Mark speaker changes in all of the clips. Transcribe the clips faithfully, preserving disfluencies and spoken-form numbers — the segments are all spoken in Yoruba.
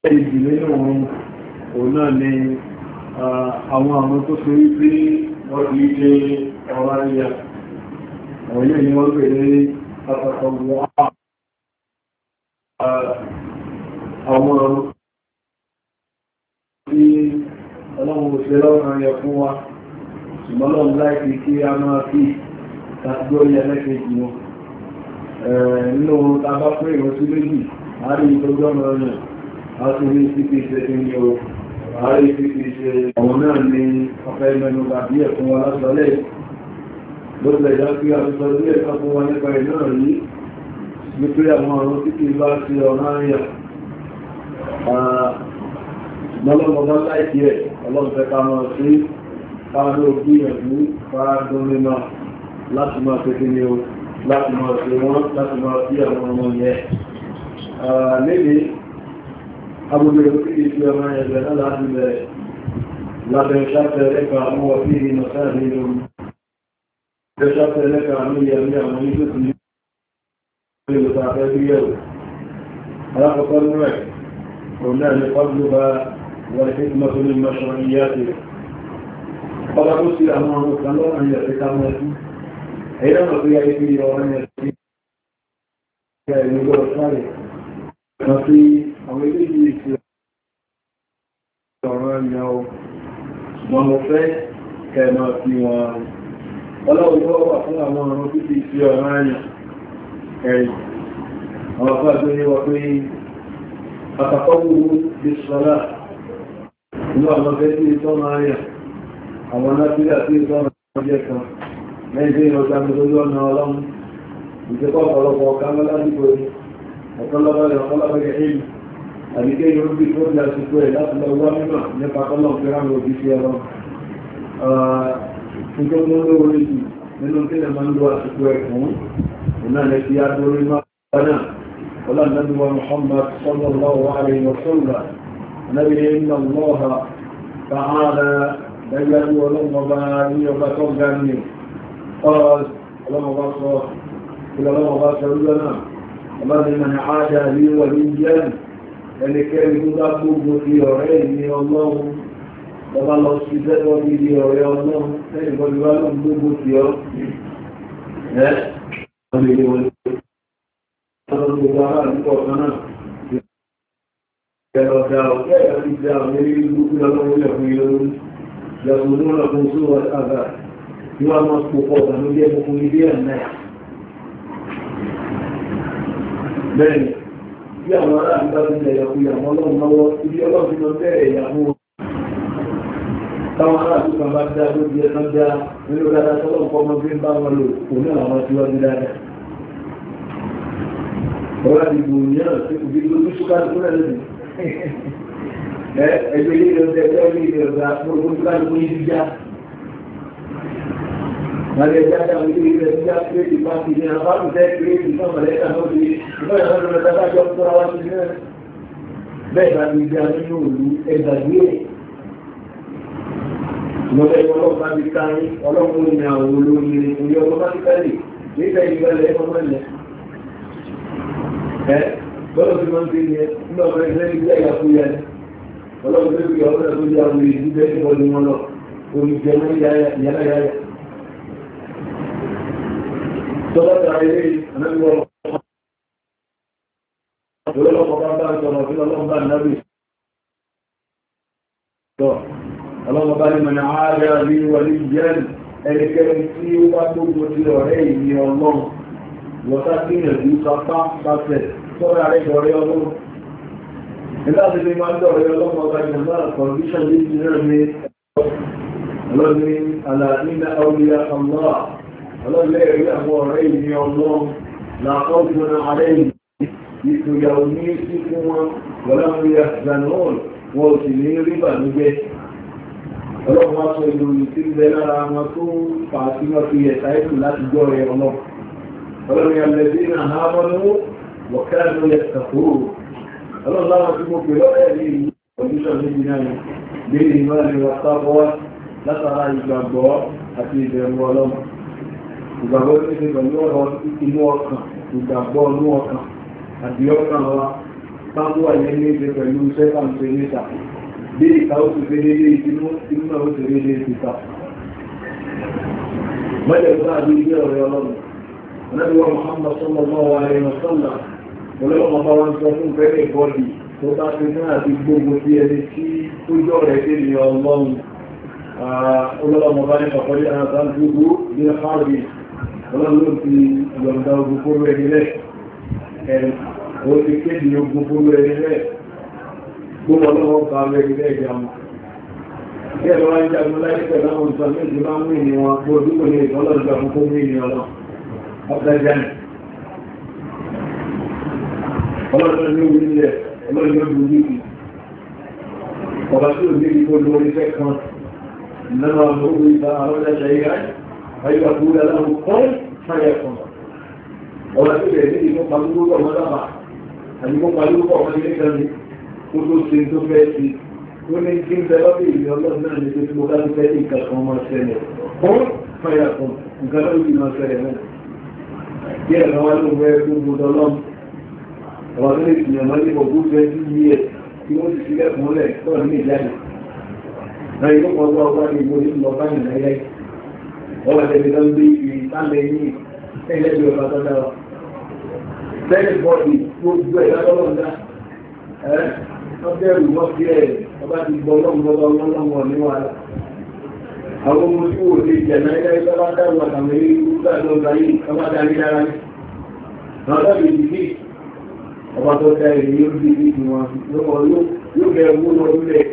Speaker 1: èdè nínú òun náà ni àwọn àwọn tó ṣe rí pé wọ́n ti ṣe ọ̀rọ̀ ayá àwọn ilé ni wọ́n pè ní àpapọ̀gbọ̀ àwọn ọ̀rọ̀ tí ọlọ́run òṣèré lọ́rùn ayẹ fún wa ṣùgbọ́n lọ́rùn láìpí kí a máa fi kàtígórí ẹlẹ́kẹ̀ẹ́jì wọn nínú tàbá fún ìrọ̀sí méjì àárí ìtọ́jú ọmọ ọ̀rọ̀ àti ní títí ìṣẹ́ ní o àárí títí ìṣẹ́ àwọn náà ní ọ̀fẹ́ mẹ́nu bàbí ẹ̀fún wa lásọ̀lẹ̀ lóòlẹ̀ ìdá sí àtúsọ sí ẹ̀kọ́ fún wa nípa ìná rí wípé àwọn ọ̀rọ̀ títí bá ti ọ̀nà àríyà lọ́lọ́mọdá láìkí ẹ̀ ọlọ́pẹ́ ká máa sí káàdó gbìyànjú fáádún mímọ̀ láti máa pẹ́kẹ́ ní o láti máa ṣe wọ́n láti máa sí àwọn ọmọ yẹn lẹ́lẹ́ agbègbè òkèèrè tí ọmọ ẹgbẹ̀ náà láti bẹ̀rẹ̀ lábẹ́ ṣáfẹ́ ẹ̀kà àwọn ọ̀fí ìrìnà sáàrí lórí ṣáfẹ́ ẹ̀kà ní ìyàmí àwọn oníṣẹ́ sí ìlú tàbẹ́ bí ẹ̀rù alákọ̀ọ́kọ́ ní rẹ̀ òun náà ní pàbílúbà wọ́n ní fíkí mọ́tò ní mọ́ṣọ́ ìyá ti ọba tó sí àwọn ọmọ kan lọ́wọ́ ní ẹ̀sẹ̀ ká mọ́ sí ẹ̀yẹ́ náà tó yá ibi ọ̀rọ̀ ní ẹ̀sẹ̀ ẹ̀yẹ́ gbọ́dọ̀ sáré kan sí àwọn ilé yìí ti ọ̀rọ̀ ẹ̀yà o ṣùgbọ́n mo fẹ́ kẹ́ẹ̀mọ́ sí wọn ọlọ́run tó wà fún àwọn ọ̀rọ̀ títí sí ọ̀rọ̀ ẹ̀yà ẹ̀yìn àwọn afẹ́ àgbé ní wọ́n pé àtàkọ́wò bí sọ́lá inú àwọn ọ̀fẹ́ tí ìtọ́nà ẹ̀yà àwọn náfíà tí ìtọ́nà ọjẹ́ kan lẹ́yìn tí ìrọ̀gbà lórí ọ̀nà ọlọ́run ìjẹ́kọ́ ọ̀pọ̀lọpọ̀ ọ̀ká mọ́ládìgbò ọ̀pọ̀lọpọ̀ ọ̀pọ̀lọpọ̀ ẹ̀yìn àbíkẹ́ yóò bí tó bí àsìkò ẹ̀ láti lọ wá mímọ̀ nípa kọ́lọ̀ fẹ́ràn òbí sí ẹ̀rọ fún tó mú lórí jù nínú tí lè máa ń lo àsìkò ẹ̀ fún ìná lè fi adórí máa náà ọlá nàbíwá Muhammad sallallahu alaihi wa sallam nàbí inna Allaha ta'ala dájájú ọlọ́mọba ní ọba tó ga ní ọlọ́mọba sọ ọlọ́mọba sọ lójọ́ náà ọba ní mọ̀ ní àádá ní wà ní jẹ́ ẹnikẹ́ni tó bá gbogbo ti ọ̀rẹ́ ìní ọlọ́run lọ́bá lọ sí sẹ́tọ́ bí i ọ̀rẹ́ ọlọ́run lẹ́yìn bọ́lú wá lọ gbogbo ti ọ́ ẹ́ wọ́n lè wọlé ọlọ́run gbogbo ara nípọ̀ kan náà ẹ̀rọ dá ọ̀kẹ́ ẹ̀rọ ti dá àwọn eré gbogbo lọ́wọ́ ilẹ̀ fún ilé lórí yàtọ̀ ní ọ̀nà fún sówọ́ àgbà tí wọ́n máa pò pọ̀ tàbí jẹ́ fún ilé ẹ̀ náà bẹ́ẹ̀ni bí àwọn ará àgbà ti lẹ̀ yàkú ìyàwó ọlọ́run lọ́wọ́ ibi ọlọ́run ti lọ bẹ̀rẹ̀ ìyàwó táwọn ará àgbà bá dá lóbi ẹ̀nà dá nínú dáadáa tọ́lọ́run kọ́ ọmọ bí ń bá wọn lò kò ní àwọn tí wọ́n ti dáadáa ọ̀rọ̀ àti ìgbò mìíràn tí kò bí lójú ṣúkàrí fún ẹ̀lẹ́dì ẹgbẹ́ ilé ọ̀dẹ́ ẹgbẹ́ ilé ọ̀dá gbogbo ṣúkàrí fún ìdíjá Màlẹ̀ ìjájá àwọn ilé ilẹ̀ ìjá kírèdì pàtì ní àbábù tẹ́ kírèdì fún ọmọlẹ́ta náà bí ìfẹ́ ìrọ̀lẹ́ ìrọ̀lẹ́ tàbájọ́ fún ara sí náà. Bẹ́ẹ̀ bá ti jẹ́ nínú òlú ẹgbàgbé ẹ̀. Ìmọ̀lẹ́ ìwọ̀lọ́pàá bá ti káyín, ọlọ́run ní àwọn olórin orí ọmọ bá ti kẹ́lẹ̀, nígbà ìgbẹ̀lẹ̀ ẹmọ mẹ́lẹ̀. Ẹ́ bọ́lọ̀ tí wọ́n ti ní ẹ, nígbà ọmọ ẹgbẹ́ ìgbẹ́ ìyàkúyà ni. Ọlọ́run tó fi ọmọ ẹgbẹ́ ìyàwó ìdíbẹ́ ìbọ̀lù wọn lọ, olùjẹ́ mọ́ yára yára. Tọ́lọ́ta ilé ànábíwọ̀ ọlọ́pọ̀ bá bá sọ̀rọ̀ sí ọlọ́pàá náàbí. Tọ́, ọlọ́pàá bá ní mọ̀nà ààrẹ àrí wọlé jẹ́ ẹnikẹ́ni tí ó bá gbogbo sí ọ̀rẹ́ ìní ọlọ́run. Wọ́ta kí ìrìnàjú sapá pàṣẹ sọ́rọ̀ àrẹ ìdọ̀rẹ́ ọlọ́run. Nígbà tí ó máa ń dọ̀rẹ́ ọlọ́run ọba ìjọba kọ̀ndíṣàn ní ìrìnàjú ní ọlọ́run àlàáfíà àwòrán Allah. ọlọ́lẹ́ rí àwọn ọ̀rẹ́ ìní ọlọ́run làkọ́gbọ́n ààrẹ ìtòyàwó ní sí fún wọn wọ́láwọ́ ya zanol wọn ò sì ní rí bànújẹ́ ọlọ́run wá sọ ìlú tí ń bẹ lára wọn tó pàtí wọ́n fi ẹ̀ta ètò láti jọ rẹ̀ ọlọ́run ọlọ́run ya lẹ́bí náà ha wọ́n mú wọ̀kẹ́rù yẹ kàfóró ọlọ́run láwọn tí mo pè lọ́rẹ́ ní ìlú ọdúnṣọ́ méjì náà bí ìmọ̀ ni wọ́n sábọ́ látara ìgbàgbọ́ àti ìbẹ̀rù ọlọ́run ìgbàgbọ́ tí ó pẹ̀lú ọ̀rọ̀ inú ọkàn ìgbàgbọ́ inú ọkàn àti ọkàn wa táwọn wà ní ilé pẹ̀lú sẹ́kàǹtì níta bí ìka ó ti fi dédé ìdínú inú náà ó ti dédé ìta mọ́lẹ̀ tó àbí ilé ọ̀rẹ́ ọlọ́run ọ̀nàbíwá Muhammad sallallahu alaihi wasallam olóòmọ bá wọn sọ fún fẹ́rẹ̀ bọ́ọ̀dì tó bá ti ní àti gbogbo tí ẹni tí ó jọ rẹ̀ dé ní ọlọ́run olóòmọ bá ní pàpọ̀lẹ́ àtàntúgbò ní àfáàrí ọlọ́run ti yọ̀ǹda ogun fóró ẹni rẹ̀ ó ti kéde ogun fóró ẹni rẹ̀ gbogbo ọlọ́wọ́ bá rẹ̀ rẹ̀ ìjàmù kí ẹ̀rọ wá ń jagun láyé pẹ̀lú àwọn ìsọ̀mí ìlú bá ń mú ìní wọn gbogbo dúkò ní ìtọ́lọ́dúnjọ fún kó mú ìní ọlọ́ ọ̀pẹ́jẹ́ni ọlọ́dún ní orí ilẹ̀ ọlọ́dún ní orí ìlú ọba tí ò ní ìgbò lórí fẹ́ kan nínú àwọn orí ìta àwọn ẹ̀ṣẹ̀ ìyá ayé àkúrẹ́ aláwọ̀ kọ́ fáyẹ̀ kan ọba tí ó lè ní ìfún pàlúgbò ọmọ dábà àyíkó pàlúgbò ọmọ ilé kan ní kó tó ṣe tó fẹ́ sí ó ní kí ń bẹ lọ́bí ìlú ọlọ́run náà ní pé tí mo dájú fẹ́ ìkà kan ọmọ ṣẹlẹ̀ kọ́ fáyẹ̀ kan nǹkan ló ti máa ṣẹlẹ̀ náà bí ẹ̀rọ wá ló wẹ́ gbogbo ọlọ́run ọba tó lè tìyàn mọ́ ní ọgbọ́n fẹ́ sí yí ẹ̀ tí wọ́n ti sílẹ̀ fún lẹ̀ tọ́ ní ìjáde náà yóò pọ̀ gbọ́ ọgbà ní ìwò nínú ọba yìí náà yẹ́ ọba tẹ̀lé lọ gbé ìrì sálẹ̀ ní ẹlẹ́gbẹ̀ẹ́ ọba tó dára tẹ́lẹ̀ bọ́ọ̀dì gbogbo ẹ̀ lọ́wọ́ dá ẹ́ wọ́n bẹ̀rù wọ́n fi ẹ̀ ọba ti gbọ́ lọ́mọdọ́ lọ́mọ ní wàhálà àwọn ọmọ tí wò lè jẹ̀ náà ilẹ̀ ìjọba dáwọ̀ àtàwọn ilé ìgbà lọ́gbà yìí ọba darí dára ní ọjọ́ ìdíkì ọba tó dá èrè yóò bí i ìwọ̀n yóò bẹ̀rẹ̀ mú lọ lulẹ̀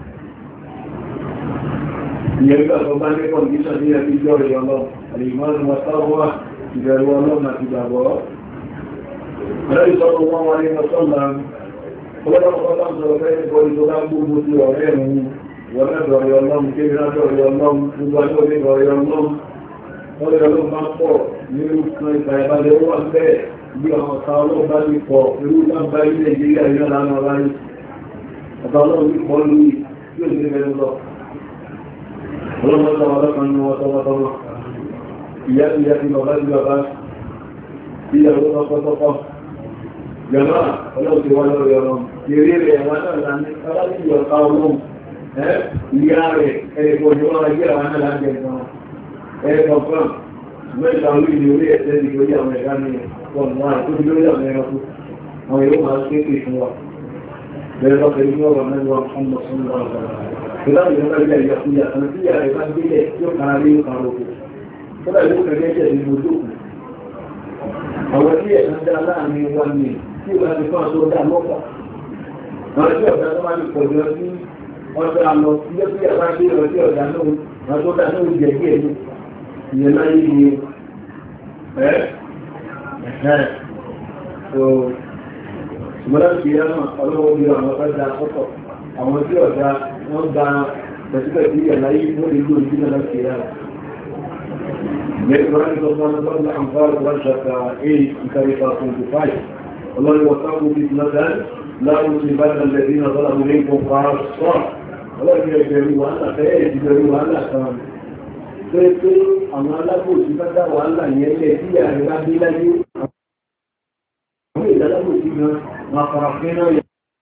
Speaker 1: ìyẹn gbà tó bá ní kọ̀ǹdíṣàn ní ẹbí jọ rẹ̀ ọlọ́run àlèmọ́rún wọn sáwọ́ ìbẹ̀rù ọlọ́run àti ìgbàgbọ́ ọ̀rẹ́ ìsọ́nà wọn wáyé lọ́sọ́nà ọlọ́pọ̀lọpọ̀ sọ̀rọ̀ fẹ́ ìbọ̀lì tó bá gbogbo sí ọ̀rẹ́ ẹ̀rùn wọ́n lẹ́dọ̀ ọ̀rẹ́ ọlọ́run kí ìrìnàjò ọ̀rẹ́ ọlọ́run gbogbo ajọ́ ọ̀rẹ́ ọlọ́run wọ́n lẹ́dọ̀ ọlọ́run bá pọ̀ nínú kan ìgbà ìbálẹ̀ ó wà bẹ́ẹ̀ bí àwọn ọ̀tá ọlọ́run bá ti pọ̀ irú lágbà ilẹ̀ Nàìjíríà yóò lánà ráyé ọ̀tá ọlọ́run ti pọ̀ lórí tí ó ti rẹ̀ lọ ọlọ́run tọ́wọ́ ọlọ́kan ní wọ́n tọ́wọ́tọ́wọ́ ìyá ti yá ti bàbá ti bàbá ìyàwó tọ́kọ́tọ́kọ́ yọ̀nà ọlọ́run ti wá lórí ọlọ́run ìrí rẹ̀ wọn náà láti ọlọ́run ti ọ̀tá ọlọ́run ìyá rẹ̀ ẹ̀kọ́ ni wọ́n ráyé àwọn náà láti ẹ̀kan ẹ̀kọ́ fún mẹ́ta orí ni orí ẹ̀sẹ̀ ní orí àwọn ẹ̀ká ní ọ̀nà àti orí lórí àwọn ẹranko àwọn èrò máa ń kéèkè fún wa bẹ̀rẹ̀ lọ́pẹ̀ ní ọ̀rọ̀ mẹ́rin wọn fún ọ̀sán lọ́wọ́ ìlànà ìjọba ilẹ̀ ìyàkúyà kan tí ìyá rẹ̀ bá gbélẹ̀ tí ó kára lé ọkà roko tó dà yóò kẹ̀kẹ́ jẹ́ ní ojú òkú àwọn tí ẹ̀sán dá láàrin wa ní tí ìwà ti fún àtó dá lọ́pọ̀ àwọn tí ọ̀dá tó máa ń pọ̀ jọ sí ọjọ́ àlọ́ tí ó fi àbá gbé ọ̀dá ọ̀dá náà wọn tó dá náà jẹ́ díẹ̀ ní ìyẹn láyé ni ẹ́ ẹ̀hẹ́ so ṣùgbọ́n láti ìyá náà ọlọ́wọ́ bí àwọn ọ̀fẹ́ dá sọ́tọ̀ àwọn tí ọ̀dá wọ́n gba pẹ̀sípẹ̀sí ìyàláyé wọ́n lè lóòrùn sínú láti ìyá rẹ̀ mẹ́rin tó wọ́n lọ́nà àǹfààrí wọ́n ṣàkà eight ìkàrífà twenty-five ọlọ́rin wọ́sáwó bí lọ́dán láwọn ti bá tẹ̀lẹ̀ bí náà tọ́lá múlé kó fara sọ́ ọlọ́rin ẹgbẹ̀rún wàhálà fẹ́ ìgbẹ̀rún wàhálà kan pé pé àwọn alábòsí bá dá wàhálà yẹn lẹ̀ sí ààrẹ bá dé láyé àwọn ìdálábòsí gan máa fara fẹ́ náà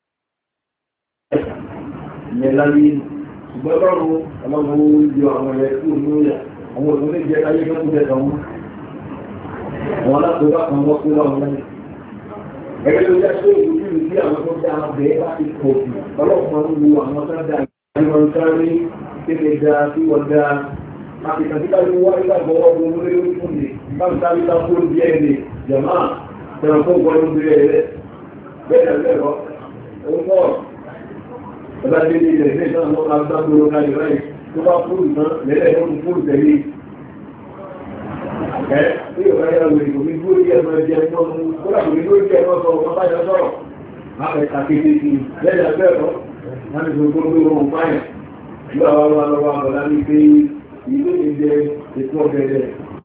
Speaker 1: yẹn láyé ṣùgbọ́n lọ́rùn ọlọ́run yọ àwọn ẹ̀rẹ́ tí ó ní ó yà àwọn òṣèlú lè jẹ́ ayé mẹ́kún jẹ́ kan wọ́n àwọn alákòóbá kan wọ́n kó láwọn lẹ́yìn ẹgbẹ́ tó yá tó ìlú ìlú tí àwọn tó dá àwọn bẹ̀ẹ́ bá ti pọ̀ jù ọlọ́pàá ń lu àwọn tó dá ìwọ̀n sáré kéde dá sí wọ́n dá àtìkàtíkà ní wọ́n nígbàgbọ́ ọdún olórí lórí fún mi bá ń sáré tá kó di ẹ̀ lè jẹ̀má tẹ̀rọ fún ọgbọ́n ló bẹ̀rẹ̀ rẹ̀ bẹ́ẹ̀ bẹ́ẹ̀ lọ ọba tí ní ilẹ̀ ìfẹ́ ìṣẹ́ àwọn agbáboro káyọ̀ ráyì tó bá fúrù tán lẹ́lẹ̀ tó ń fúrù tẹ̀lé ẹ́ tí yóò ráyà lórí kò ní gbórí ẹ̀mọ́ ẹ̀jẹ̀ ẹ̀mọ́ kó dà kò ní gbórí ẹ̀mọ́ sọ ọmọ báyọ̀ sọ̀rọ̀ máa kàkété sí lẹ́yìn abẹ́rọ̀ láti fi gbogbo ohun fáyẹ̀ ní àwọn ọmọ ọlọ́wọ́ àbọ̀lá ní pé ilé ìjẹ ètò ọ̀gẹ̀dẹ̀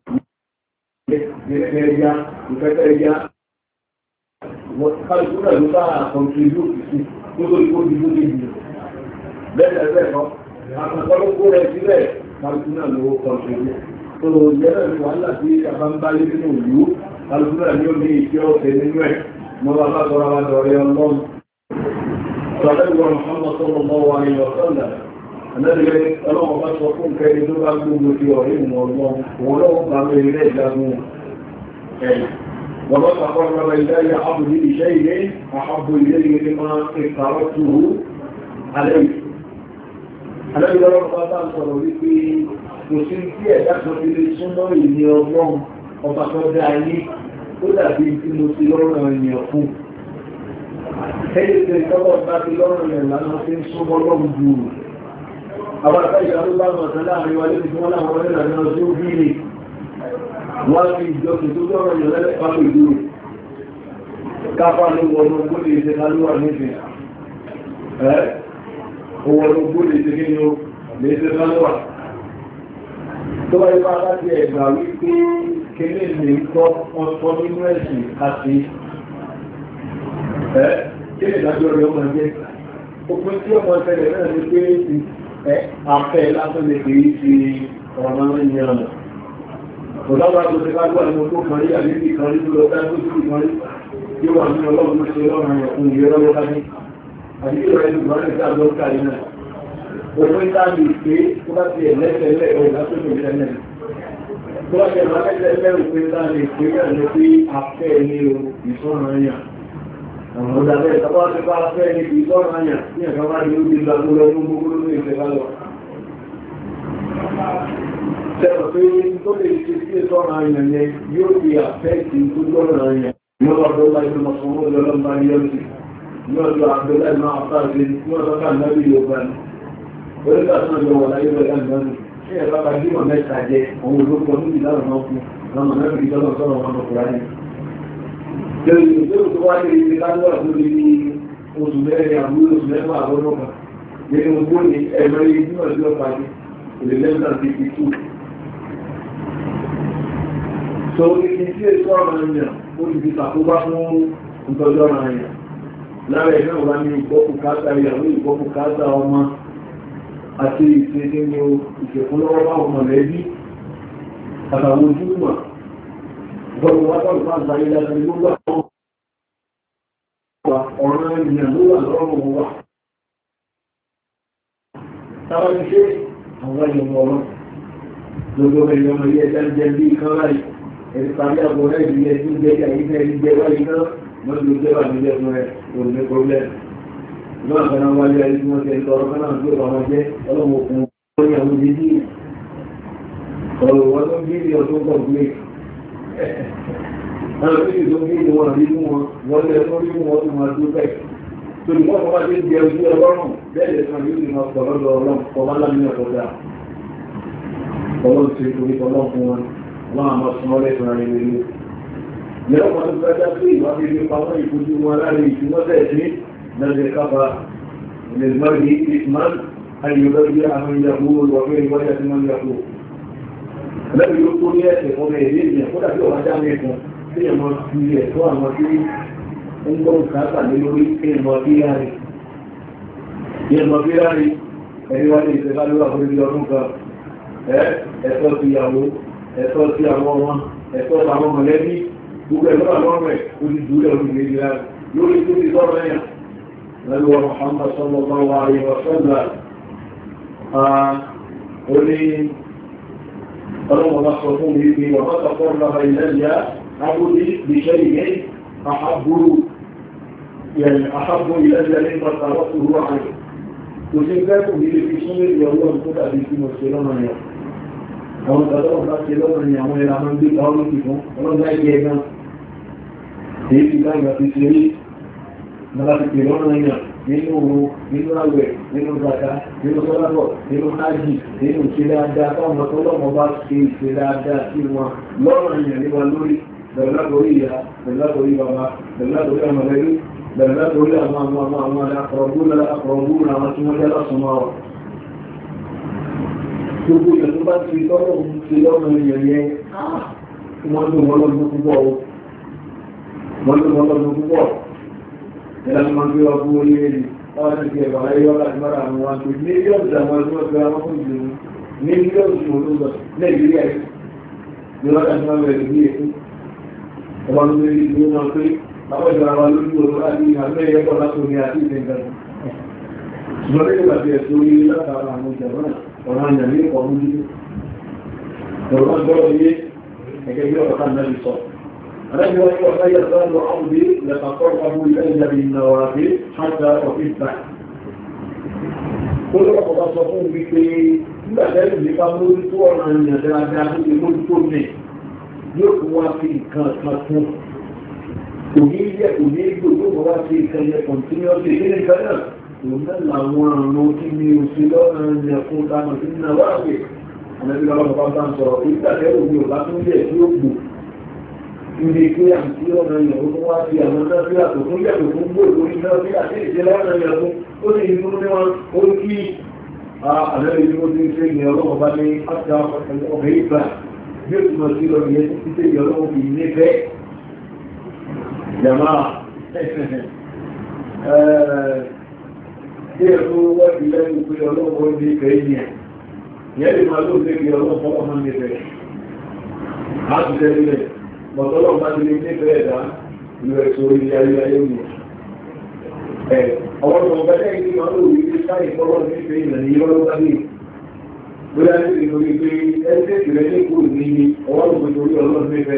Speaker 1: ìfẹ́ ẹja ìfẹ́fẹ́ ẹja kálukú náà ló bá kọ̀ǹtìlú sí tó tó ìkó dìbò dìbò bẹ́ẹ̀ bẹ́ẹ̀ kọ́ àkàkọ́lọ́kọ́ rẹ̀ sílẹ̀ kálukú náà ló kọ̀ǹtìlú tó yẹ́ náà ní wàhálà tí àbá ń bá lé nínú ìlú kálukú náà ní omi ìfẹ́ ọ̀fẹ́ nínú ẹ̀ mọ́ bá bá sọ́ra wa dọ̀rẹ́ ọlọ́run Sọ̀rọ̀ Muhammad sallallahu alaihi wa sallam. Ànábìrẹ́ ọlọ́wọ́ bá sọ fún kẹrin tó bá gbogbo ti ọ̀rẹ́ ìmọ̀ ọlọ́run, òun lọ́wọ́ bá lórí ilé ìjagun ẹ̀yìn. Wọ́n bá sàkọ́ rọrọ ìdáyà àbúrí iṣẹ́ ilé, àhábò ilé ilé máa ń kàrọ́ tuhu alẹ́ yìí. Ànábìrẹ́ ọlọ́wọ́ bá bá sọ̀rọ̀ wípé kò sí tí ẹ̀dá kan ti lè súnmọ́ ìní ọlọ́run ọba tó dá ayé ó dàbí tí mo ti lọ́rọ̀ ènìyàn fún. Ẹni tí ìtọ́lọ̀ bá ti lọ́rọ̀ rẹ̀ lánàá tí ń súnmọ́ lọ́rùn jù. Àwọn àpá ìṣàlú bá mọ̀ tán láàrin wa lórí tí wọ́n láwọn ọ̀rẹ́ ìrìnàjò tí ó bí ní. Wọ́n fi ìjọsìn tó lọ́rọ̀ yàn lẹ́lẹ́pàá lè dúró. Káfà ló wọ ọdún gbólé ìṣẹ́ kálúwà nífẹ̀ẹ́. Ẹ́ owó ọdún gbólé ìṣẹ́ kí ni ó lè ṣe kálúwà. Tó bá yípa láti ẹ̀gbà wípé kéde lè kọ́ ọ̀tọ̀ nínú ẹ̀sìn àti ẹ́ kí ìdájọ́ rẹ̀ ọmọ ẹgbẹ́. Òpin tí ọmọ ìṣẹ̀lẹ̀ náà ní pé ẹ afẹ́ lásán lè pè é ti ọ̀nà ìyànà. Òdáwà tó ti ká lúwà ní mo tó kan rí àbíbí kan rí tó lọ tá tó sí kan rí tí ó wà ní ọlọ́run tó ṣe lọ́rùn ẹ̀kùn ìrẹ́lọ́wọ́ kájí. Àbíbí rẹ̀ ní ìgbà ní ìdájọ́ kárí náà. Òpin tá lè pé tó bá ti ẹ̀lẹ́sẹ̀lẹ̀ ọ̀gá tó lè tẹ́lẹ̀. Tó bá ti ẹ̀lẹ́sẹ̀lẹ̀ òpin tá lè pé ẹ̀lẹ́ pé afẹ́ ní ìsọ́nà ẹ̀yà. Àwọn ọ̀dàbẹ̀ ìtàbá ti bá fẹ́ ní ìsọ́nà ẹ̀yà ní ẹ̀kan bá ní ó ti gbàgbó lọ fún gbogbo lórí ìṣẹ́ká lọ. Tẹ́lọ̀ pé tó lè ṣe sí ìsọ́nà ẹ̀yà yẹn yóò fi àfẹ́ sí tó gbọ́nà ẹ̀yà. Yóò wà tó láì lọ́mọ fún ọmọdé ọlọ́mbà ní ọ̀sì. Yóò lọ àbẹ̀lẹ̀ máa fàáṣe ní ọ̀sán ká nábì yóò bá ní. Oríkà tó lọ wà láyé rẹ̀ láti lọ́nà. Ṣé ẹ̀bá bá jí wọn mẹ́ta jẹ àwọn olóko ní ìlànà náà fún lọ́mọ náà fi tọ́lọ̀ sọ́rọ̀ wọn ọkùnrin. Jẹ́rì ìgbèrò tó wáyé ilé lágbà lórí ní oṣù mẹ́rin àbúrú oṣù mẹ́fà àbọ́nọ́kà. Nínú ogbó ni ẹ̀mọ́ ìdí ọjọ́ pàdé, ilẹ̀ lẹ́gbà ti fi tú. So, ìdí tí èso ọ̀rọ̀ ẹ̀yàn, ó ti fi tàkóbá fún ìtọ́jọ́ ọ̀rọ̀ ẹ̀yàn. Lára ẹ̀mẹ́ wà ní ìgbọ́kùkátà ìyàwó ìgbọ́kùkátà ọmọ àti ìṣẹ́gbẹ́ ìṣẹ̀kúnlọ́wọ́ bá ọmọ rẹ̀ bí àtàwọn ojúmọ̀. Gbogbo wá tọ́lù fún àgbáyé láti ní gbogbo àwọn ọ̀rọ̀ ènìyàn ló wà lọ́rùn wà. Táwọn ní ṣe àwọn ìyọmọ ọ̀rọ̀ gbogbo ìyọmọ ilé ẹjá jẹ́ bí kan láì ẹ̀rí parí àbọ̀ rẹ̀ ìdí ẹjú jẹ́ àyíká ẹni jẹ́ wáyé náà lọ́dún ló jẹ́ wà ní ẹ̀fún rẹ̀ òní problem. Ìgbọ́n àgbẹ̀nà wáyé ayé tí wọ́n tẹ́ tọrọ kan náà tó bá wọn jẹ́ ọlọ́mọ òkun wọ́n ní àwọn ìdí ọ̀rọ̀ wọn tó ń bí ní ọdún kan gbé àwọn ìpínlẹ̀ tó ń bí ìwọ̀n rí mú wọn wọ́n lẹ́ tó rí mú wọn tó máa tó bẹ́ẹ̀ tó ní wọ́n máa tí ń jẹ ojú ọlọ́run bẹ́ẹ̀ kan yóò ní máa pọ̀ lọ́dọ̀ ọlọ́run ọba lámìnà ọ̀dá ọlọ́run ti torí ọlọ́run fún wọn wọ́n àmọ́ súnmọ́ lẹ́sùn ara rẹ̀ lé yẹ́rọ kan tó fẹ́ dá sí ìwádìí nípa wọn ìfojú wọn láàrin ìtumọ́sẹ̀ sí lẹ́sẹ̀ kápá ìlẹ̀gbọ́n ìsman ayọ̀lọ́bí àwọn ìyàwó olùwàfẹ́ ìwádìí àti wọn yàtọ̀ lẹ́bí ló tó ní ẹ̀sẹ̀ fọ́mọ èdè ìyẹn kó dàbí ọ̀wá já mẹ́kan tí ẹ̀mọ́ fi ẹ̀tọ́ àwọn tí ń gbọ́ ìkàtà lé lórí ẹ̀mọ́ bí rárí ẹ̀mọ́ bí rárí ẹ̀rí wá ní ìṣẹ́ká ló wà fún ibi ọdún kan ẹ̀tọ́ sí ìyàwó ẹ̀tọ́ sí àwọn ọmọ ẹ̀tọ́ sí àwọn mọ̀lẹ́bí gbogbo ẹ̀tọ́ àwọn ọmọ ẹ̀ ó ti dúró lórí ìgbèjì rárí lórí tó ti sọ́rọ̀ ẹ̀yà lẹ́lúwọ̀ Muhammad sallallahu alaihi wa sallam ó ní ọlọ́wọ́ bá sọ fún mi pé wọ́n tọ́ fọ́ lọ́wọ́ ìlẹ́yà abúlé bíṣẹ́ ìyẹ́ àhábù ìlẹ́yà nípa tàwọn tó rú àyè kò sí gẹ́gùn ní ilé fi sún lè yọ ọlọ́run tó dàbí tí mo ṣe lọ́nà yẹn àwọn tọ́lọ́run bá ṣe lọ́nà yẹn àwọn ìlànà gbé ká olókì fún ọlọ́dá ẹgbẹ́ ẹgbẹ́ èyí ti ká ìgbà ti ṣe rí nígbà ti pè lọ́nà yẹn nínú nínú àwẹ̀ nínú zaka nínú sọ́lábọ̀ nínú hajji nínú ìṣe dáadáa táwọn ọlọ́mọ bá ṣe ìṣe dáadáa sí wọn lọ́rọ̀ ìyàn níwá lórí bẹ̀rẹ̀ látòrí ìyá bẹ̀rẹ̀ látòrí bàbá bẹ̀rẹ̀ látòrí àmọ̀lẹ́rí bẹ̀rẹ̀ látòrí àwọn àwọn àwọn àwọn akọ̀rọ̀gbùn akọ̀rọ̀gbùn àwọn tí wọ́n jẹ́ lọ́sùnmọ́ ọ̀ gbogbo ìyàn tó bá ti tọ́rọ̀ ti lọ́rọ̀ ìyàn yẹn wọ́n lò wọ́n lọ́dún púpọ̀ wọ́n lò wọ́n lọ́dún púpọ̀ ìlànà máa gbé ọgbọ́ orí ẹni láwọn ti ẹ̀bà ayé wọ́n láti mara àwọn wọn tó mílíọ̀nù àwọn ẹgbẹ́ ọgbẹ́ àwọn fún ìlú mílíọ̀nù tí wọ́n lọ nàìjíríà ní wọ́n láti máa bẹ̀rẹ̀ ní èkó ọba ló lórí ìlú náà pé àwọn ìjọ àwọn lórí òru láti àgbẹ̀ ẹ̀kọ́ látò ní àti ìdẹ̀gbẹ̀ ṣùgbọ́n bí ìgbà tí ẹ̀ tó rí látara àwọn ìjọba ọ̀rọ̀ àyàn ní ọmọ jíjú ọ̀rọ̀ gbọ́rọ̀ yé ẹgẹ́ bí ọ̀rọ̀ kan náà sọ alábi wọn yóò sáyẹ sọ́nà ọ̀bí lẹ́tàkọ́ ọmọ ilẹ̀ ìjọba ìnáwó àti ṣáńtà ọ̀fíìsà tó lọ́pọ̀ bá sọ fún wípé nígbà tẹ́lẹ̀ nípa mórí tó ọ̀rọ̀ àyàn dáadáa tó ti mórí tó mẹ́ yóò fún wa fi nǹkan kan fún kò ní yẹ kò ní gbò yóò wá sí ìkẹyẹ kọ̀ntínúọ̀sì ìdílé kan náà òun náà làwọn àrùn tí mi ò sí lọ́nà ilẹ̀ fún dáná sí nínú àwọn àgbẹ̀ àmẹ́bí lọ́wọ́ bá bá ń sọ̀rọ̀ ìgbà tẹ́lẹ̀ òun ò bá tún yẹ tí ó gbò ibi pé àti ọ̀nà ilẹ̀ ó tún wá sí àwọn náà sí àtò fún yẹ̀tò fún gbò lórí náà sí àti ìṣẹ́ lọ́nà ilẹ̀ fún ó sì ní fún wọn ó kí àmẹ́bí ni mo ti ń ṣe ìyẹn ọlọ́wọ́ bá ní àti ọ̀fẹ́ ìgbà bí ó ti mọ̀ sí lọ ìyẹn tó ti ṣe ìyẹn ọlọ́wọ́ fi nífẹ̀ẹ́ jàmáà tí ẹ̀kọ́ wọ́n ti lẹ́nu pé ọlọ́pọ̀ ní ìfẹ́ ìyẹn ìyẹn lè máa ló lè fi ọlọ́pọ̀ ọmọ nífẹ́ láti tẹ́lẹ̀ bọ̀tọ́lọ́ bá ti lè nífẹ́ ẹ̀dá ìlú ẹ̀sọ́ orí ayé ayé mú ẹ̀ ọwọ́ tó ń bẹ́ẹ̀ ní máa ló rí pé sáì fọ́lọ́ nífẹ́ ìlẹ̀ ní yọ́lọ́ bá ní bóyá ní ìlú pé ẹgbẹ́ ìrẹ́ ní kúrò ní ọwọ́ tó gbé orí ọlọ́ nífẹ́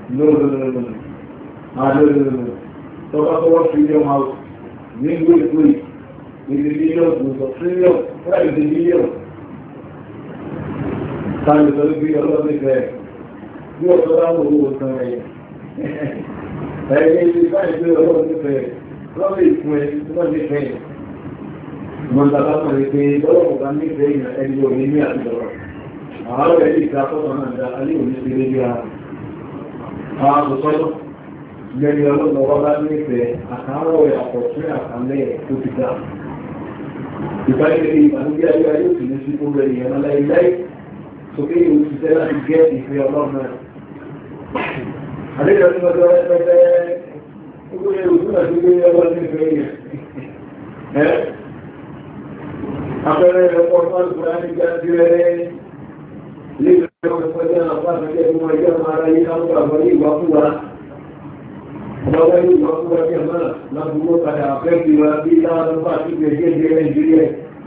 Speaker 1: lọ́rọ̀lọ́rọ̀ ìdí mílíọ̀nù sọ tírílíọ̀nù fúnra ìdí mílíọ̀nù táàmì sọ wípé ọlọ́dún ìfẹ́ bí ọ̀tọ́ láwọn owó san rẹ̀ ẹ̀yẹ ilé báyìí pé ọlọ́dún ìfẹ́ lọ́wọ́ ìfún ẹ̀ lọ́dún ìfẹ́ mọ̀tàlá mọ̀ ní pé ọlọ́pọ̀ bá nífẹ̀ẹ́ ìyàn ẹni òní ní àtìlọ́rọ̀ àwọn ọ̀rẹ́ ìgbà tọ́tọ̀ náà dá alẹ́ òní sí lé bí ara àwọn àtòsọ́tọ̀ lẹ́ni ọlọ́pọ̀ bá nífẹ̀ẹ́ àkàrọ̀ àpọ̀tún àkàlẹ̀ tó ti dá ìbáyé ìbànújẹ́ ayé ayé òsì ní sí gbogbo ènìyàn aláìláì sókè yóò ti tẹ́ láti gẹ́ ìfẹ́ ọlọ́run náà. Àdéjọ́ tí wọ́n tọ́rọ ẹgbẹ́ gbogbo èrò tó náà tó gbé ọwọ́ ní ìfẹ́ yẹn. Ẹ́ Àpẹẹrẹ ẹ̀kọ́ ọ̀pọ̀lọpọ̀ láti gbá sí rẹ̀ lé ìfẹ́ ọ̀pọ̀lọpọ̀ láti gbá sí rẹ̀ fún ẹgbẹ́ ọmọ ara yìí káwọn àgbọ̀ ní ìwà fún wa. Ọlọ́wọ́ ní ìwà fún wa ní ọmọ láti wó padà fẹ́ fi wa bí láwọn bá ti gbé jẹ́ jẹ́ Nàìjíríà.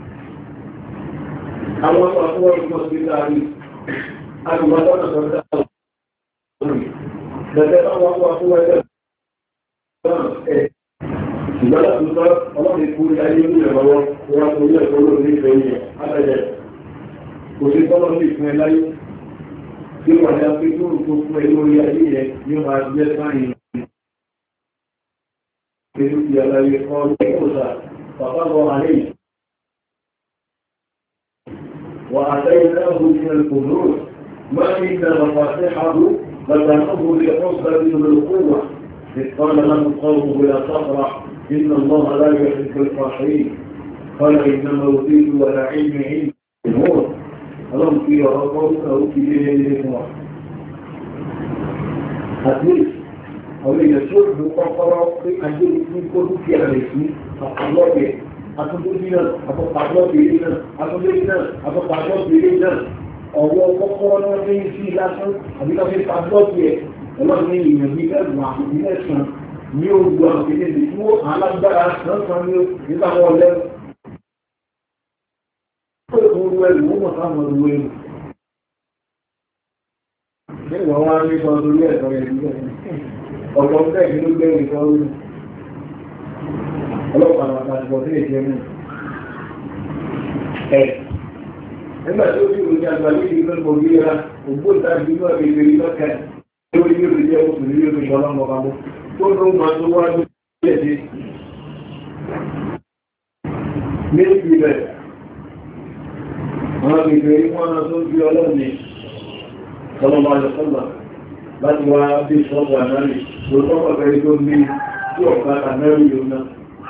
Speaker 1: Àwọn ọmọ àfọwọ́ ìgbọ̀n sí láàrin àgbà lọ́nà tó dá lórí. Lẹ́gbẹ́ àwọn ọmọ àfọwọ́ ẹgbẹ́ ẹ̀ ìgbàlá tó sọ ọlọ́run ikú ayé ní ìrọ̀wọ́ wọn tó yẹ kó lórí ìfẹ́ yẹn abẹ́jẹ́. Kò sí tọ́lọ́ sí ìfún ẹ láyé. Bí wọ́n ní apé tó rò tó fún ẹ lórí ayé yẹn ní ó máa jẹ́ sáyìn. Pẹ̀lú ti àlàyé kan ní ìkọ̀ọ̀sà, bàbá bọ̀ àlẹ́ yìí. وآتيناه من الكنوز ما إن مفاتحه لتنه لحسن من القوة إذ قال له قومه لا تفرح إن الله لا يحب الفرحين قال إنما أوتيت على علم عند الجمهور ألم في رقمك أوتي به إليكم حديث أو يسوع مقرر في أجل من كل في عليه الله àtúndójínà àtọ́pàdọ́bìnrin náà àtúndójínà àtọ́pàdọ́bìnrin náà ọ̀wọ́ kọ́kọ́rọ́ náà ní sí lásán àbíkọ́fẹ́ pàdọ́bì ẹ̀ ọlọ́run ní ìyàn bí ẹ̀rùn àkùnrin ẹ̀sán ní ogun àpẹẹrẹ tí ó alágbára lọ́sàn ní nípa wọn lẹ́nu ó lè fún ẹrù wọ́n mọ̀ sáwọn ọdún ẹrù ní ìwọ̀n wá ní sọ torí ẹ̀sọ́ rẹ̀ nígbẹ̀ ọ̀pọ̀ bẹ́ẹ̀ ló gbẹ̀rù ìfọ́ orí ọlọ́pàá àwọn àtàkùn sí èdè ẹ̀mù ẹ̀ nígbà tí ó fi ìròyìn àgbà ní ìlú mọ̀ bí ra ògbó ìtàbí inú ẹ̀rẹ̀ ìrìn lọ́kẹ̀ lórí yóò jẹ́ oṣù ní yóò jọ lọ́mọ pàmò tó ló máa tó wá ní ẹ̀dẹ́ méjì rẹ̀ àwọn ìgbèrè wọn tó bí ọlọ́ni ọlọ́mọ àjọsọ́gbà láti wá bí sọ́ọ̀bù ànáàlì tó tọ́pọ̀ pẹ̀lú tó ní tí ọ̀pá ànáàlì yóò náà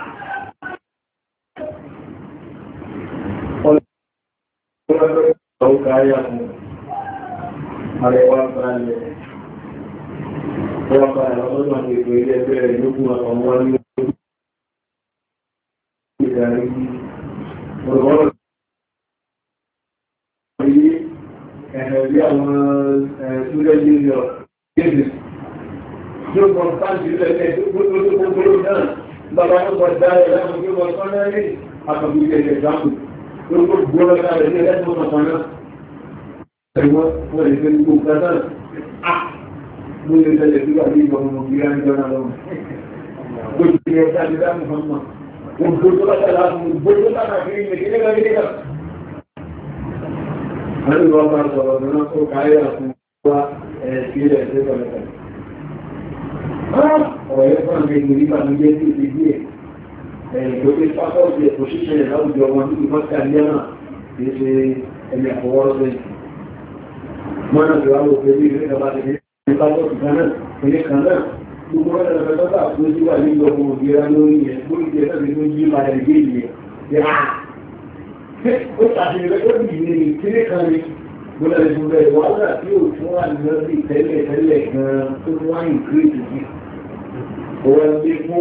Speaker 1: Tahu kaya mu, arewah berani. Berapa orang yang bekerja di luar orang dari berbagai ini, dia sudah juga bisnis. Jumlah kan juga itu betul betul betul. Bagaimana berdaya dalam jumlah mana ini? akọ̀bí ẹgbẹ̀ ìjáàmù tó gbogbo gbọ́rọ̀ láàrẹ̀ ní ẹlẹ́gbọ́n ọ̀pọ̀ náà ẹ̀wọ́n wọ́n lè fẹ́ gbogbo gbọ́dọ̀ ah mo lè tẹ́lẹ̀ tí wà ní ìgbọ̀n ọmọ ìgbìyà ń jọna lọ́wọ́ gbogbo ti ẹ̀ta ti dá Muhammad gbogbo tó bá tẹ́lá fún gbogbo tó bá kiri ní kílé kan kílé kan wọ́n lè wọ́n bá sọ̀rọ̀ lọ́nà tó káyà fún wa ẹ̀ẹ́dẹ́gbẹ̀rẹ̀ ẹ̀ẹ́dẹ́gbẹ̀rẹ̀ ọ̀rọ̀ yẹn fún àmì ìgbìmọ̀ nípa ní jẹ́ sí ìdí ẹ̀ ìgbòkè pápọ́ọ̀sì ẹ̀kọ́ ṣíṣẹ́ láwùjọ wọn ní ìfọ́síkà ní ẹ̀nà kìí ṣe ẹ̀mí àfọwọ́rọ́sẹ̀ mọ́nà tí wá ló pé ní ilé ìjọba ti ní pápọ́ọ̀sì kan náà ilé kan náà gbogbo wọn lọ́pẹ́ tọ́ta tó sí wà ní ìjọba ògìrá lórí ẹ̀ lórí ẹ̀ náà ti tó yí padà ìgbé ìyẹ̀ yà ó ṣàfihàn ó bì ní ìkéré kan ní gbọ́dọ̀ lè fún bẹ́ẹ̀ wàhálà tí ò fún wa ní lọ́sí tẹ́lẹ̀ tẹ́lẹ̀ gan-an tó fún wa ìkírètì sí òun ẹgbẹ́ fún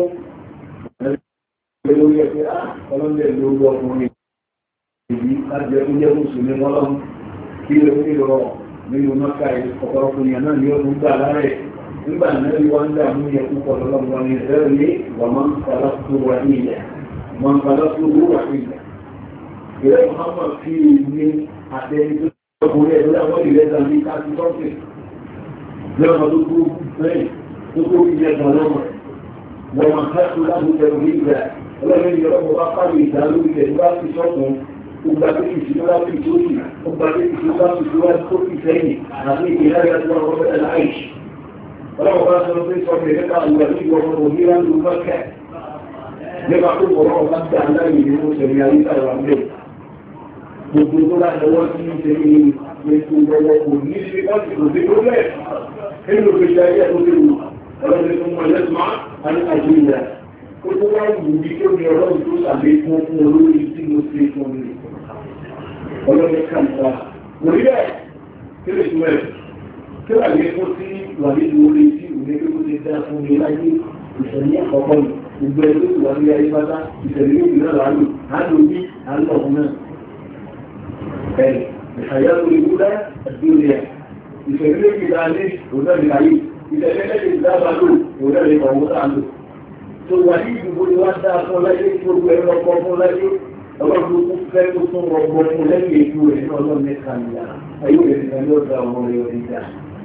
Speaker 1: lórí ẹgbẹ́ ọlọ́dẹ̀ lórí ọkùnrin ìdí láti ẹkùn jẹ́ mùsùlùmí ọlọ́run kí ló ní lọ nínú mọ́ká ọ̀pọ̀lọpọ̀ yẹn náà ní ọdún gbà lárẹ̀ nígbà náà wá ń dà mú yẹ púpọ̀ lọ́lọ́run ní ẹ̀rọ ní wọ́n máa ń falá tó wà ní ilẹ̀ wọ́n ń falá tó wà ní ilẹ̀ ìrẹ́ Muhammad fi ní àtẹni tó ọkùnrin ẹ̀rọ láwọn ilẹ̀ tàbí káàkiri tọ́sí lọ́wọ́ tó kú lẹ́yìn tó kú ilẹ̀ tàlọ́mọ̀ wọ́n máa káàkiri láti tẹ̀rù nígbà ọlọ́run ni ọlọ́run bá pàdé ìdá lórí ẹ̀ bá fi sọ́kùn ọgbà tó fi ìṣúná láti ìṣòsì ọgbà tó fi ìṣúná láti ìṣúná tó fi sẹ́yìn àti ìlà ìyàtọ̀ ọ̀rọ̀ ọ̀rọ̀ láìṣì ọlọ́run bá sọ pé sọ́kùn ẹ̀ẹ́ta àlùwà ní ìwọ̀n ọmọ òmìnira ló mọ́kẹ́ nípa tó wọ̀rọ̀ ọ̀gá gbà láyé ní mo sẹ̀rí àyíká ìwà mẹ́ gbogbo tó bá lọ́wọ́ sí ìṣẹ́rí ètò ìrọ̀wọ́ kò ní ṣe láti kò sí tó lẹ̀ nínú ìgbésí ayé tó léwu ọlọ́run tó mọ̀ ẹlẹ́sùn àti àjíríyà ó tó wá wù ní tó ní ọlọ́run tó sàlé fún fún olórí tí mo ṣe fún mi ọlọ́run kàńtà orí ẹ̀ kí lè tún ẹ̀ kí wà ní fún sí wà nínú orí tí òun ní pé kó ṣe dá fún mi láyé ìṣẹ̀lẹ̀ àkọ́kọ́ mi gbogbo ẹ̀ tó sì wà ní ayé pátá ìṣẹ̀lẹ̀ yóò náà lálò lálò bí àlọ́ náà ẹ̀ ìṣàyà lórí wúdá àdúrà ìṣẹ̀lẹ̀ méjì dáadé òun náà ní ayé ìṣẹ̀lẹ̀ méjì dábàá lò òun náà ní ọ̀wọ́ náà lò tó wà ní ìdìbò ni wá dáa fún láyé tí gbogbo ẹ̀rọ ọkọ̀ fún láyé ọlọ́run tó fẹ́ tó tún rọgbọ fún lẹ́yìn ètò rẹ̀ ní ọlọ́run mẹ́ta nìyà ayé rẹ̀ ti ní ọ̀dà ọmọ rẹ̀ ọ̀dẹ̀ dà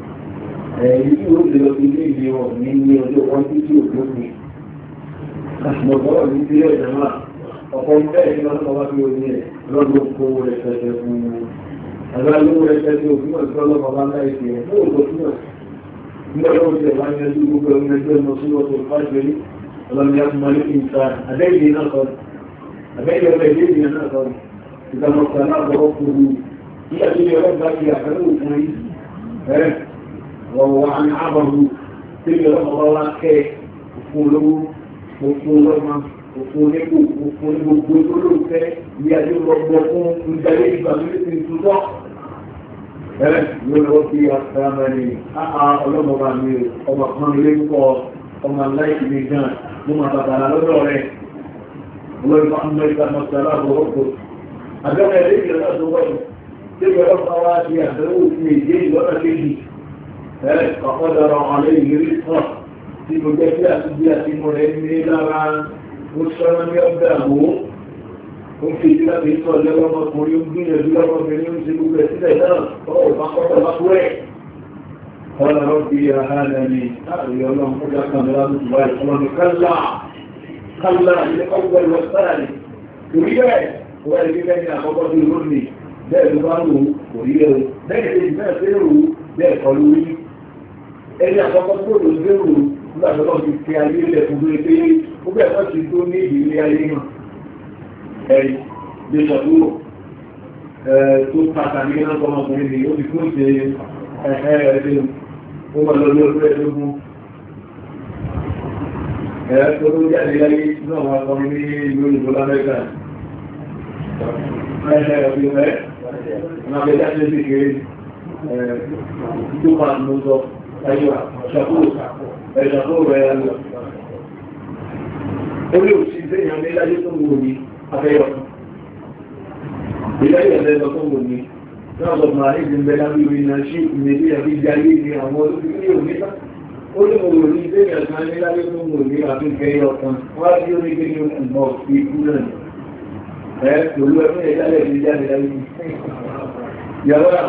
Speaker 1: èyí tí ó lè lọ sí ilé ìlé wọn ní ní ọjọ́ wọn tí tí ò lópin àṣùmọ̀tọ́ ní ilé ọ̀dà náà ọ̀pọ̀ bẹ́ẹ̀ ní ọlọ́run wá bí oní ẹ̀ lọ́dún kó rẹ̀ fẹ́fẹ́ fún un àgbà lówó rẹ̀ fẹ́fẹ́ òfin ọ̀sán ọlọ́run bá láì fi ẹ̀ fún òkò fún ẹ̀ ní ọlọ́run ti ẹ̀wá ní ẹjú gbogbo ẹ̀mí ẹjọ́ ìmọ̀ sí ọ̀tọ̀ ìfáṣẹ́ ولم يكمل الإنسان أبيه نقل أبيه وبيه نقل إذا ما اقتناه ربه يأتي ربك يحلوه فيه وهو عن عبه تلك رب الله كيف وقولوا وقولوا وقولوا وقولوا وقولوا كيف يأتي ربكم من دليل بغير انتظار يقول ربي أكرمني أأ الله مباني ومقام لكم ọmọ aláìsí ní gan mú ma bàbàrà lọ́dọ̀ rẹ̀ olóòrùn ọmọ ìgbà mọ̀sára àbọ̀rọ̀kọ̀ àjọ́mọ̀ ẹ̀lẹ́ ìgbà tó wọ́n tí ó bá wá sí àdánwò sí èdè ìlọ́nà kéjì ẹ̀ ọ̀pọ̀dọ̀rọ̀ alẹ́ ìrírí sàn tí mo jẹ́ sí àti bí àti mo rẹ̀ ní lára ó sọ́nà ní ọ̀dà àwò ó fi ìdí láti sọ lẹ́wọ́mọkùnrin ó gbìyànjú lọ́mọbìnrin ó ti gbogbo ẹ̀ sílẹ̀ náà ọ̀rọ̀ bá kọ́kọ́ bá kú ẹ̀ قال ربي أهانني أعلي الله مجاكا ملابس الله قال كلا كلا للأول والثاني تريد هو الذي كان يأخذ الرني ده يقالوا تريده ده يجب سيره ده قالوا ẹni àkọ́kọ́ tó lò lérò nígbàtọ́lọ́ ti fi ayé ilẹ̀ fún lórí pé ó bẹ̀rẹ̀ tó ti tó ní ìdílé ayé náà ẹ̀rí lè ṣàtúrò tó pàtàkì náà kọmọkùnrin ni ó ti fún ìṣe ẹ̀ẹ́ ó mọ̀ lọ́lọ́ orí ẹ̀dógún ẹ̀ẹ́ tó tó jáde láyé náà wọ́n kọ́ ní ìlú ìlú Amẹ́ríkà ẹ̀ẹ́ ọ̀fẹ́ ẹ̀ wọ́n abẹ́ jáde sí kéré tó máa ń lọ ayíwá ṣàkóò ẹ̀ṣàkóò rẹ̀ ẹ̀lọ orí òsì tẹ́yàn ní láyé tó wò ní afẹ́yọ̀ ìlẹ́yìn ẹ̀lẹ́lọ tó wò ní náà lọ máa ní ìdínbẹ̀ lábí ìrìnà sí ìmẹ̀lú ẹ̀bí jayé ní àwọn olóògbé òmìnira ó lè mọ̀ ní tẹ́yàn kan ní láyé tó wò ní àfíkẹ́ ọkàn wá bí ó ní kí ní ọmọ ìkú náà ẹ pẹ̀lú ẹgbẹ́ ìdálẹ̀ ìdí jáde láyé yàrá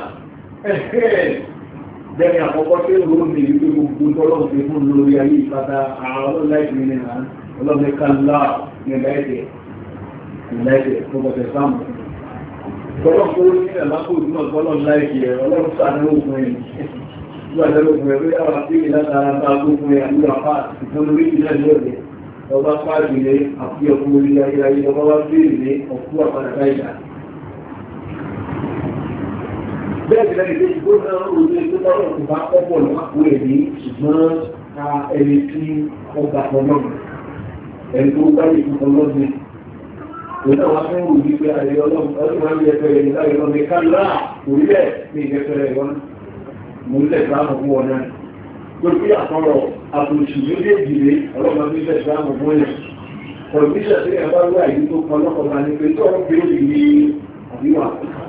Speaker 1: jẹ́ni àkọ́kọ́ tí ó rò ní ìlú gbogbo tọ́lọ́run ti fún lórí ayé ìpátá àwọn ọlọ́láìsì ní ìlànà ọlọ́mẹ́kànlá ní ìlàẹ̀dẹ̀ ìlàẹ̀dẹ̀ tó bọ̀tẹ̀ sáàmù tọ́lọ́run tó ní ẹ̀lápò ìdúnà tọ́lọ́run láìsì ẹ̀ ọlọ́run sáàdé òkun ẹ̀ nígbàtẹ́lógún ẹ̀ lórí àwọn tí ìlànà àgbógun ẹ̀ àlúwà pàà ìfún lórí ìlànà ìlọ́dẹ̀ ọba pààdì ní àfi ọkùn orí ayé ọba wá bèèrè ní ọkú àpàdàkà ìdá bẹ́ẹ̀ lẹ́yìn tí ó náà orí tó tọ́rọ̀ tó bá pọ́pọ̀ lọ́pọ̀ ẹ̀ ní ṣùgbọ́n ẹni tí ọgbà ọlọ́run ẹni tó bá yìí fún ọlọ́run òun náà wá fún òun wípé ààrẹ ọlọ́run ọdún wọn bí ẹfẹ́ rẹ̀ nígbà ìrọ̀lẹ́ mẹ́ká láà orílẹ̀ ní ìgbẹ́fẹ́ rẹ̀ wọn mo ń tẹ̀sán àmọ̀ fún wọn náà lórí àtọ́rọ̀ àbòsù méjèèjì rẹ̀ ọlọ́run bí tẹ̀sán àmọ̀ fún ẹ̀ kọ̀ọ̀míṣà tí ẹ bá wí àyè tó kan lọ́kọ̀ọ́ba ní pé tọ́rọ̀ bí ó lè ní àbíwá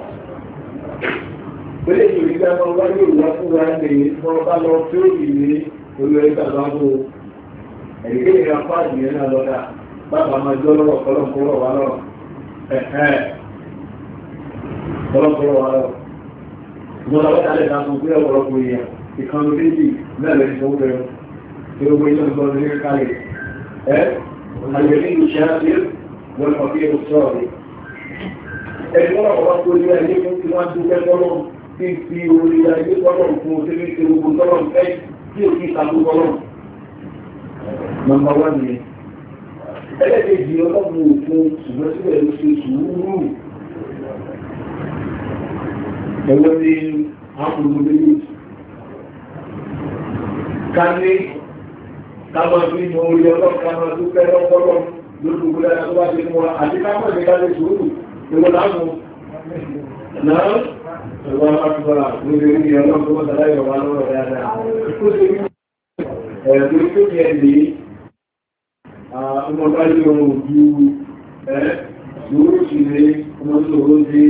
Speaker 1: Bẹ́lẹ̀ yìí rí gbẹ́mọ́ wá ní òwúwá fún wa ní wọ́n bá lọ tí ó yìí ní olú ẹgbẹ́ àbábò ẹ̀rẹ́gẹ́ ìrìn àpáàdì yẹn náà lọ́dà bàbá máa jọ lọ́rọ̀ kọlọ́kọlọ́ wà lọ́rọ̀ ẹ̀ẹ́ kọlọ́kọlọ́ wà lọ́rọ̀ ìjọba wọ́n tàlẹ̀ ta fún pé ọ̀pọ̀lọpọ̀ èèyàn ìkànnì méjì mẹ́rin ní fún bẹ̀rẹ̀ tí ó gbé iná gbọ́ ní kálẹ̀ ẹ́ àyẹ̀lẹ́ ìṣẹ́ àti wọ́n kọ̀ kí ó sọ̀rọ̀ ẹ̀gbọ́n ọ̀pọ̀ tó ní ẹni fún tí wọ́n dúpẹ́ tọ́lọ́ tí fi orí ayé tọ́lọ̀ fún òṣèré tí gbogbo tọ́lọ̀ fẹ́ tí ò kí ìtàkù tọ́lọ̀. Nọ́mbà wá ní ẹlẹ́dẹ̀ẹ́jì ọlọ́run òfin ṣùgbọ́n síbẹ̀ ló ṣe sùúrù. Ẹ̀wọ́n ní àpòlù méjì. Ká ní ká máa fi mọ orí ọlọ́run ká máa dúpẹ́ lọ́pọ̀lọ́ lórí gbogbo ẹ̀ka tó bá ti mú wa àti ká mọ̀ ní ká lè sùúrù. Ìwọ̀n láàmù náà ẹ̀wọ̀n akọ̀bára lórí orí ọlọ́run tó mọ́ta láyọ̀ wà lọ́rọ̀ dáadáa. Ẹ̀ẹ̀dọ́ tó yẹ lè ọmọ bá yí ọmọ òjú ẹ́ lórí ìṣìlẹ̀ ọmọ tó rọ́ sí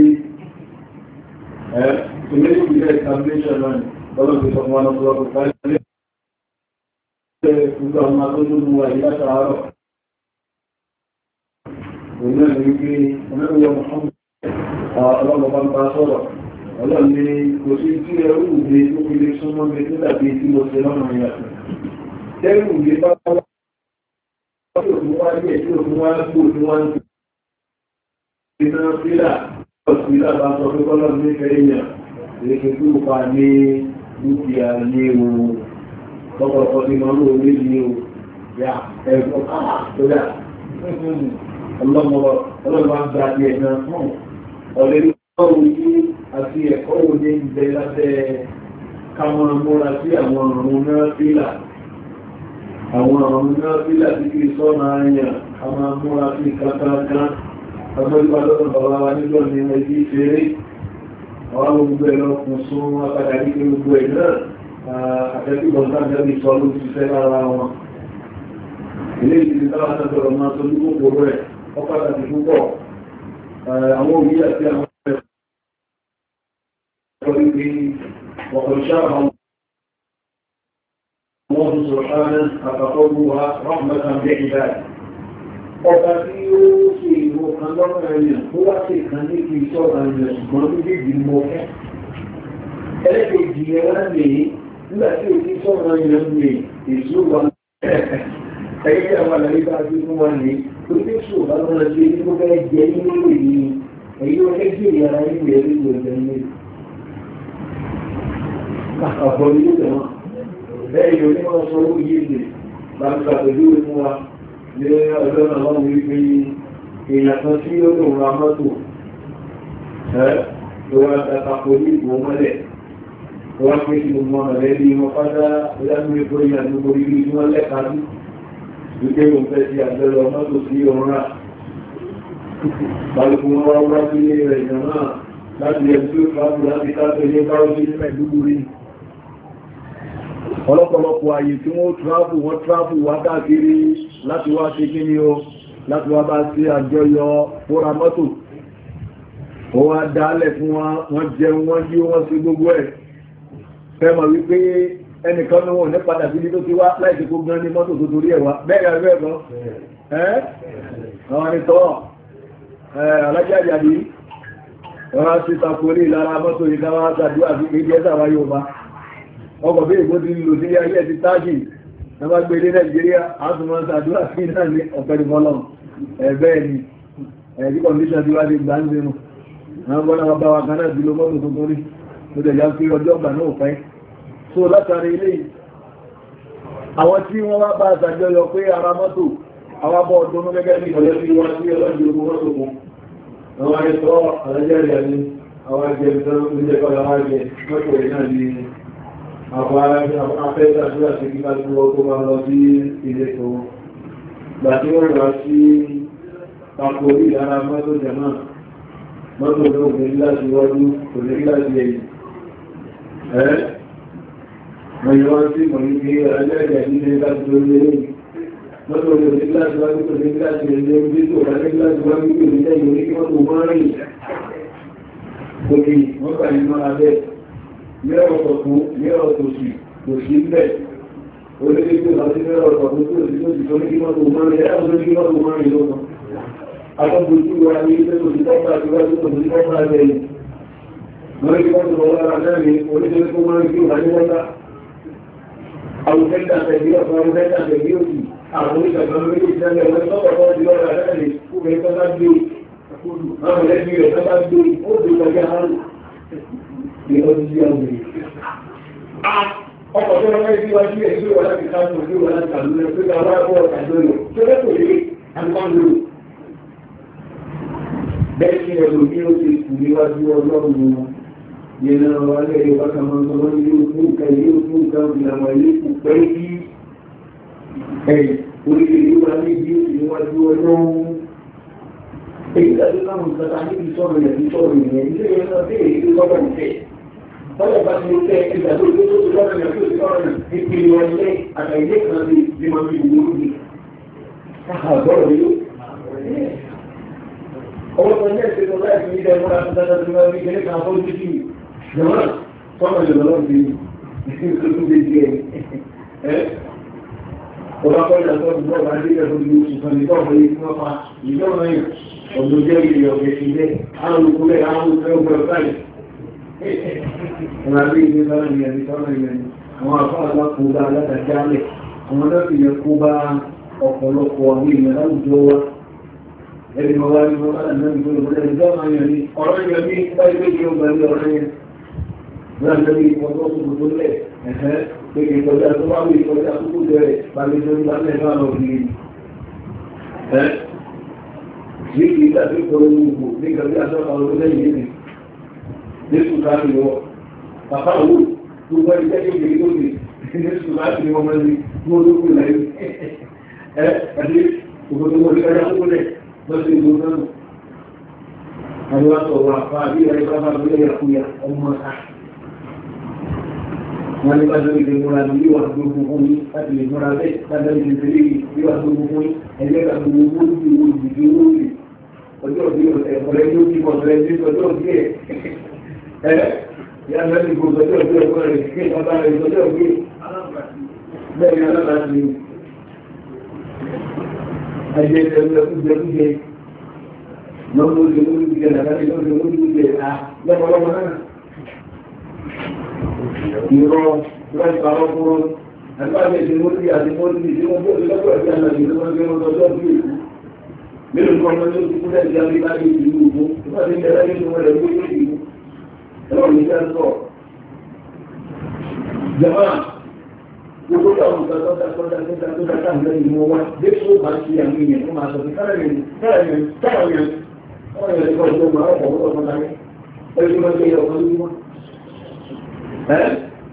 Speaker 1: ẹ́ tó lé ìpìlẹ̀ establishment náà lọ́dọ̀ tó sọmọ wọn lọ́pọ̀ pàálẹ̀ gbogbo àwọn akọ́jú mú wà ìlàtà àárọ̀. Òun náà ní wípé ọmọ ìwọ̀ Mọ̀hánmù ọlọ́mọ bá ń bá sọ̀rọ̀ ọlọ́run ní kò sí tí ẹrù ìgbé tó fi lè súnmọ́ mi tó dàbí tí mo ṣe lọ́nà ìyàtọ̀ tẹ́rù ìgbé bá wá tí òfin wá díẹ̀ tí òfin wá gbò tí wọ́n ń fi iná fílà ọ̀sílà bá sọ pé kọ́lọ́run ní fẹ́ èèyàn èké tó pa ní dúkìá ní o lọ́pọ̀lọpọ̀ tí mo ń lò ní ní o yà ẹ̀kọ́ tó dà ọlọ́mọ ọlọ́run bá ń gba díẹ̀ náà fún ọ̀lẹ́rí ọ̀rọ̀ yìí àti ẹ̀kọ́ òní ìbẹ̀ lábẹ́ káwọn mọ́ra sí àwọn ọ̀run náà fílà àwọn ọ̀run náà fílà tí kí sọ́nà àyàn káwọn mọ́ra sí kankan agbẹ́gbà lọ́nà bàbá wa nílò ní ẹbí ṣeré àwọn gbogbo ẹ̀lọ kùn sún apádà ní pé gbogbo ẹ̀ náà àtẹ́kùbọ̀n sáàjẹ́ sọ ló ti fẹ́ lára wọn ilé ìdílé táwọn àtàkọ̀rọ̀ máa tó ní gbogbo rẹ̀ ọpàdà ti púpọ̀ àwọn òbí àti àwọn وقد شرح الله سبحانه فقومها رحمة بعباده ọba tí ó ṣe ìwò kan lọ́nà ẹ̀yàn tó wá sí ìkan ní kí sọ́rọ̀ ẹ̀yàn ṣùgbọ́n méjèèjì mọ́ fẹ́ ẹlẹ́kẹ̀ẹ́jì ẹ̀ wá lè nígbà tí ó kí sọ́rọ̀ ẹ̀yàn lè èso wà ẹgbẹ́ àwọn àlàyé bá gbé fún wa ní tó tí ó bá lọ́nà tí ó fẹ́ jẹ́ nínú èyí èyí ó fẹ́ gbé ìyára nínú ẹ̀rí ìlú ẹ̀jẹ̀ nínú àkàbọ̀ ní ìlú ẹ̀wọ̀n bẹ́ẹ̀ yóò ní wọ́n sọ owó yìí lè bá ń ṣàpèjúwe fún wa ní ọjọ́ náà wọ́n wí pé èèyàn kan tí ó lòun ra mọ́tò ẹ́ tó wá tàkàkò ní ìgbò mọ́lẹ̀ tó wá pé sí gbogbo ọmọ rẹ̀ bí wọ́n pátá ìdájúwé tó yà ní orí bí wọ́n lẹ́ka ní wípé òun fẹ́ sí àjọyọ̀ mọ́tò sí òun rà balùkù wọn wá wá sí ilé rẹ̀ ìjọ náà láti ẹ̀ tí ó fàájú láti káàkiri ní bá ó sí ní Maiduguri ọlọ́pọ̀lọpọ̀ àyè tí wọ́n tráfù wọ́n tráfù wá káàkiri láti wá ṣe kí ni o láti wá bá sí àjọyọ̀ fóra mọ́tò ó wá dálẹ̀ fún wọn jẹun wọ́n yí wọ́n sí gbogbo ẹ̀ fẹ́mọ̀ wípé ẹnìkan ní wọn ní padà sí tó ti wá láìsí kó gan ní mọ́tò tó torí ẹ̀wà bẹ́ẹ̀ rẹ̀ rẹ̀ lọ ẹ́ àwọn ìtọ́ alájájáde wọ́n ti takòrí lára mọ́tò ìdáwà àtàdúwà sí kéjẹ́ sàwà yóò bá ọkọ̀ bí ìgbó ti lò sí ayé ti tájì ẹgbà gbé ní Nàìjíríà átùmọ̀ àtàdúwà sí náà ní ọ̀pẹ̀lú bọ́lọ̀ ẹ̀bẹ́ ni ẹ̀bí kọ̀ndíṣàn ti wá di gbà ń zinu àwọn bọ́lá bàbá wa kan náà bí ló mọ́tò tuntun rí tó dẹ̀ já sí ọjọ́ gbà náà fẹ́ so látàrí ilé àwọn tí wọ́n wá bá àtàjọyọ̀ pé ara mọ́tò àwọn abọ́ ọdún gẹ́gẹ́ bí ọlẹ́bí wọn sí ọlọ́dún ogun mọ́tò kan àwọn ẹ̀tọ́ àlẹ́jẹ́rẹ̀ ní àwọn ẹgbẹ̀ ìtàn oúnjẹ kọ́lá wájẹ mọ́tò ìná ní àwọn afẹ́ta tí wà sí kí ká tí wọ́n tó máa lọ sí ilé tó gbà tí wọ́n rà sí àkórí ara mọ́tò jẹ̀mọ́ mọ́tò ní òkè láti wọ́dú kò ní láti ẹ̀yìn ẹ́ mọ̀ yíwọ́n sí mọ̀ ní kí àlẹ́jẹ́rẹ̀ ní ilé láti lórí ẹ̀yìn mọ́tò ní òkè láti wájú kò ní láti ẹ̀yìn orí tó rà ní láti wájú kò ní lẹ́yìn orí kí mọ́tò mọ́ rìn òkè wọ́n gbà ní mọ́ra bẹ́ẹ̀ mẹ́rọ̀ ọ̀tọ̀kún mẹ́rọ̀ ọ̀tọ̀sì kò sí bẹ́ẹ̀ orílẹ̀-èdè àti mẹ́rọ̀ ọ̀tọ̀kún tó sì tó sì tó ní kí mọ́tò mọ́ rìn ẹ̀rọ tó ní kí mọ́tò mọ́ rìn lọ́kàn akọ́gbòjú wa ní ilé tó ti tọ́pá àti wájú tó ti tọ́pá lẹ́yìn wọ́n kí wọ́n tó lọ lára náà ní orílẹ̀-èdè tó mọ́ rìn kí wà ní wọ́ta àwùjẹ́ta tẹ̀lé ọ̀fọ̀ àwùjẹ́ta tẹ̀lé òkì àwọn oníṣàgbọ́n méjì sílẹ̀ wọ́n tọ́pọ̀ tó ti lọ́ra náà ní kúrẹ́ tó bá gbé àwọn ẹlẹ́bí rẹ̀ tó bá gbé ó dé kọjá àrùn ní ọdún sí àwọn èèyàn ọkọ̀ tó rọ́pẹ́ sí wájú ẹ̀ tí ó wà láti káàkiri tí ó wà láti kàlùmẹ́ tó ká wá bọ́ ọ̀tà lórí tó lẹ́kọ̀ọ́ lé àgbàlò bẹ́ẹ̀ sí ẹ̀rọ ní ó ti kù níwájú ọlọ́run yẹn náà wà lẹ́yìn ọba kan máa ń sọ ilé òkú nǹkan ilé òkú nǹkan ìlànà ilé kù pẹ́ kí ẹ̀ orílẹ̀-èdè wa ní bí ó ti níwájú ọlọ́run èyí tàbí káwọn ìgbàta níbi sọ́rọ̀ yẹ̀ ní sọ́rọ̀ ìyẹn ilé yẹn náà bèèrè ilé sọ́rọ̀ ìfẹ́ ọlọ́ bá ti tẹ́ ìgbàtò ìgbé tó ti sọ́rọ̀ yẹ̀ tó ti sọ́rọ̀ yẹ̀ ìpìlẹ̀ ọ̀lẹ́ àtàilé kan sí bí ma fi wúrú ní àgbọ̀rọ̀ yóò ọwọ́ tó ní ẹ̀sẹ̀ tó láì fi ilẹ̀ múra tó dáadáa tó máa rí kẹ́lẹ́ kan fọ́ títí jọmọ́ sọ́rọ̀ yẹ̀ lọ́wọ́ sí ọba kọ́lá tó ń bọ́ bá dé ẹ̀fọ́ ìlú ìṣùkan ní tọ́ọ̀fẹ́ ikú ọpa ìjọba yìí ọdún jẹ́ ilẹ̀ ọ̀gẹ̀ ilẹ̀ àwọn olùkúlẹ̀ àwọn olùkúlẹ̀ ọgbẹ̀ ọ̀sáyì ẹ̀rọ ìdí sọ́nà ìyẹn sọ́nà ìyẹn àwọn afọ́lá kó bá alátàjálẹ̀ àwọn lọ́pì yẹ kó bá ọ̀pọ̀lọpọ̀ àwọn èèyàn láwùjọ wa ẹni mọ̀ wá ní wọ́n bá náà ìgbó ìgbó ìjọba yẹn ni ọ̀rọ̀ yẹn ní bá ilé ìjọ ọgbà ní ọ̀rọ̀ yẹn wọ́n lọ́pì ìpọ̀tọ́ tó tó lẹ̀ ẹ̀hẹ́ pé ìkọjá tó wá wí ìkọjá tó kú bẹ̀rẹ̀ balẹ̀ tó ń bá lẹ̀ náà lọ bí ẹ́ yìí kìí tàbí ìkọrọ gbogbo ní gàbí àjọ́kà ọdún lẹ́yìn yìí ní ṣùgbọ́n ní wọ́n bàbá owó tó wọ́n ní tẹ́lẹ̀ ìgbèrè tó lè ní ṣùgbọ́n ní wọ́n mọ́ ní wọ́n ló kú lẹ́yìn ẹ́ àti òkòtò wọ́n ní kájá tó lẹ̀ lọ́sí ìlú náà àwọn wá sọ̀rọ̀ àpá àbí ẹ̀rẹ́ bá bá lórí ẹ̀kúyà ọmọ ọ̀sá wọ́n ní bá lórí ìlú múra ní yíwà gbogbo fún yí láti lè múra bẹ́ẹ̀ bá lórí ìlú yíwà gbogbo fún yí ẹgbẹ́ ka gbogbo owó ní ìwò ìdíje owó rí ọjọ́ bí ọ̀rẹ́ ní ó kí ọ̀rẹ́ ní ọjọ́ bí ẹ̀ ẹ́ yá lẹ́nu gbogbo ọjọ́ bí ọkọ̀ rẹ̀ kí ọba rẹ̀ ọjọ́ bí bẹ́ẹ̀ ni alábàáṣe ẹgbẹ́ ẹgbẹ́ lọ́wọ́ ojú olùgbé àgbàrí lọ́wọ́ olùgbé àlọ́wọ́lọ́wọ́ náà ìrọ̀ wọ́n ìpàwọ́ fún àgbàrí ẹ̀sẹ̀ mọ́lì àti mọ́lì tí wọ́n bó lọ́pọ̀ ẹ̀sẹ̀ àlàyé lọ́wọ́ gbé wọn lọ́jọ́ bí èkú mélòó kan lọ́jọ́ tí kúrẹ́ ìjà bí láti ìlú òkú wọ́n ti bẹ̀rẹ̀ nínú rẹ̀ gbé lórí ìlú ẹ̀rọ ìjẹ́ sọ jẹ́mà gbogbo àwọn ìgbàlọ́dà tọ́jà tọ́jà tọ́jà káàkiri ìmọ̀ wa dé tó bá ti àwọn èèyàn tó máa sọ fún kárẹ̀yìn kárẹ̀yìn kárẹ̀yìn wọ́n yẹ̀ ẹ̀kọ́ ìjọba ọ̀pọ̀ ọ̀pọ̀ láyé ẹgbẹ́ máa gbé ọ̀pọ̀ lójúmọ́ ẹ́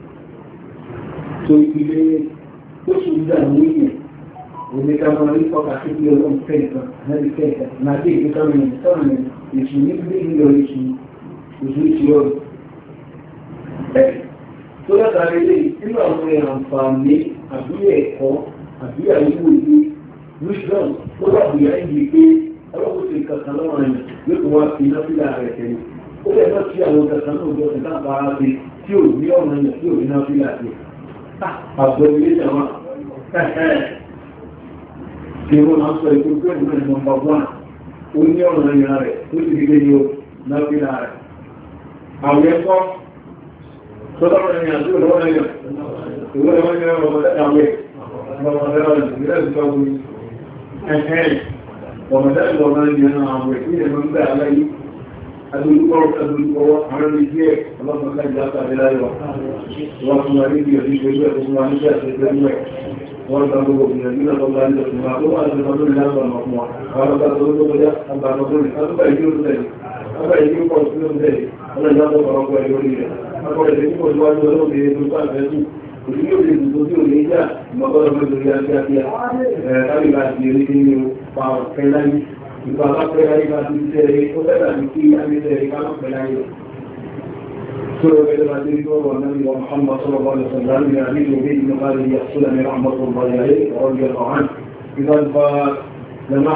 Speaker 1: tó ìpìlẹ̀ tó ṣùgbà ní ìyẹn òmìnira máa rí fọ́kà sí bí ọlọ́run fẹ́ ìtàn láti fẹ́ ìtàn máa dé ìgbé sọ́rọ̀ yẹn sọ́rọ̀ yẹn èṣù ní gbé ìlọ èṣù òṣù ìṣù ọ̀rọ̀ ẹ̀ tó látàrí ilé nínú àwọn àǹfààní àbí ẹ̀kọ́ àbí àyíwò ìlú wisdom tó wà bùyà ìdí pé ọlọ́pọ̀ sí kankan lọ́wọ́ rẹ̀ yóò tó wá fi iná sílẹ̀ rẹ̀ tẹ̀lé ó fẹ́ náà sí àwọn kankan náà jọ sí táàbà ara sí tí ò ní ọ̀nà yẹn tí ò ní náà sílẹ̀ àti àgbọ̀ ilé ìjàmá tí wọ́n máa ń sọ ikú pé ìwé nọ́mbà wán ó ní ọ̀nà ìrìnà rẹ̀ tó ti gbé ní o náà fi náà rẹ̀ àwọn ẹ̀kọ́ tó lọ́rọ̀ ìrìn àti ìlọ́wọ́ ẹ̀yọ̀ ìwọ́n ẹ̀wọ́n ní ọmọ ọmọdé àwẹ̀ ọmọdé ọmọdé ìrìnlẹ̀ ìjọba ẹ̀hẹ́n ọmọdé ìlọ́wọ́ ìrìn àwẹ̀ tí ẹ̀mọ́ ń gbé aláyé adúlùkọ́ adúlùkọ́ àwọn ilé ẹ̀ ọlọ́pàá ìjà tàbí láyọ̀ wọ́n fún wa ní ìyọ̀dí pẹ̀lú ẹ̀ fún wa ní ìjà pẹ̀lú ẹ̀ wọ́n gba gbogbo ìrìnàjò náà lọ́gbà ní ọ̀sùn wa tó wà ní ọdún ní lágbà ọmọ wa àwọn ọgbà tó tó kọjá àgbà ọdún ní àtúbà ìdí ó tẹ̀lé àgbà ìdí ó pọ̀ sí ó tẹ̀lé ọlọ́jà tó kọ̀ ọkọ̀ ẹ̀yọ́ rí rẹ̀ akọ̀rẹ̀ tí kò tó wájú ọlọ́run ní ètò sáfẹ́ tù òsì yóò lè dùn tó tí ò ní jà ìmọ̀kọ́rọ̀ mẹ́tò rí akíákíá tábìlà àti eré kí ní pa ọ̀fẹ́ láyé ìgbà bá pẹ́ láyé bá ti ṣẹ́ rẹ̀ ó fẹ́ dàbí kí ayélujára rẹ̀ ká má pẹ́ láyé سورة الذين قالوا النبي محمد صلى الله عليه وسلم يعيد به من هذه يحصل من رحمة الله عليه ورضي الله عنه إذا فلما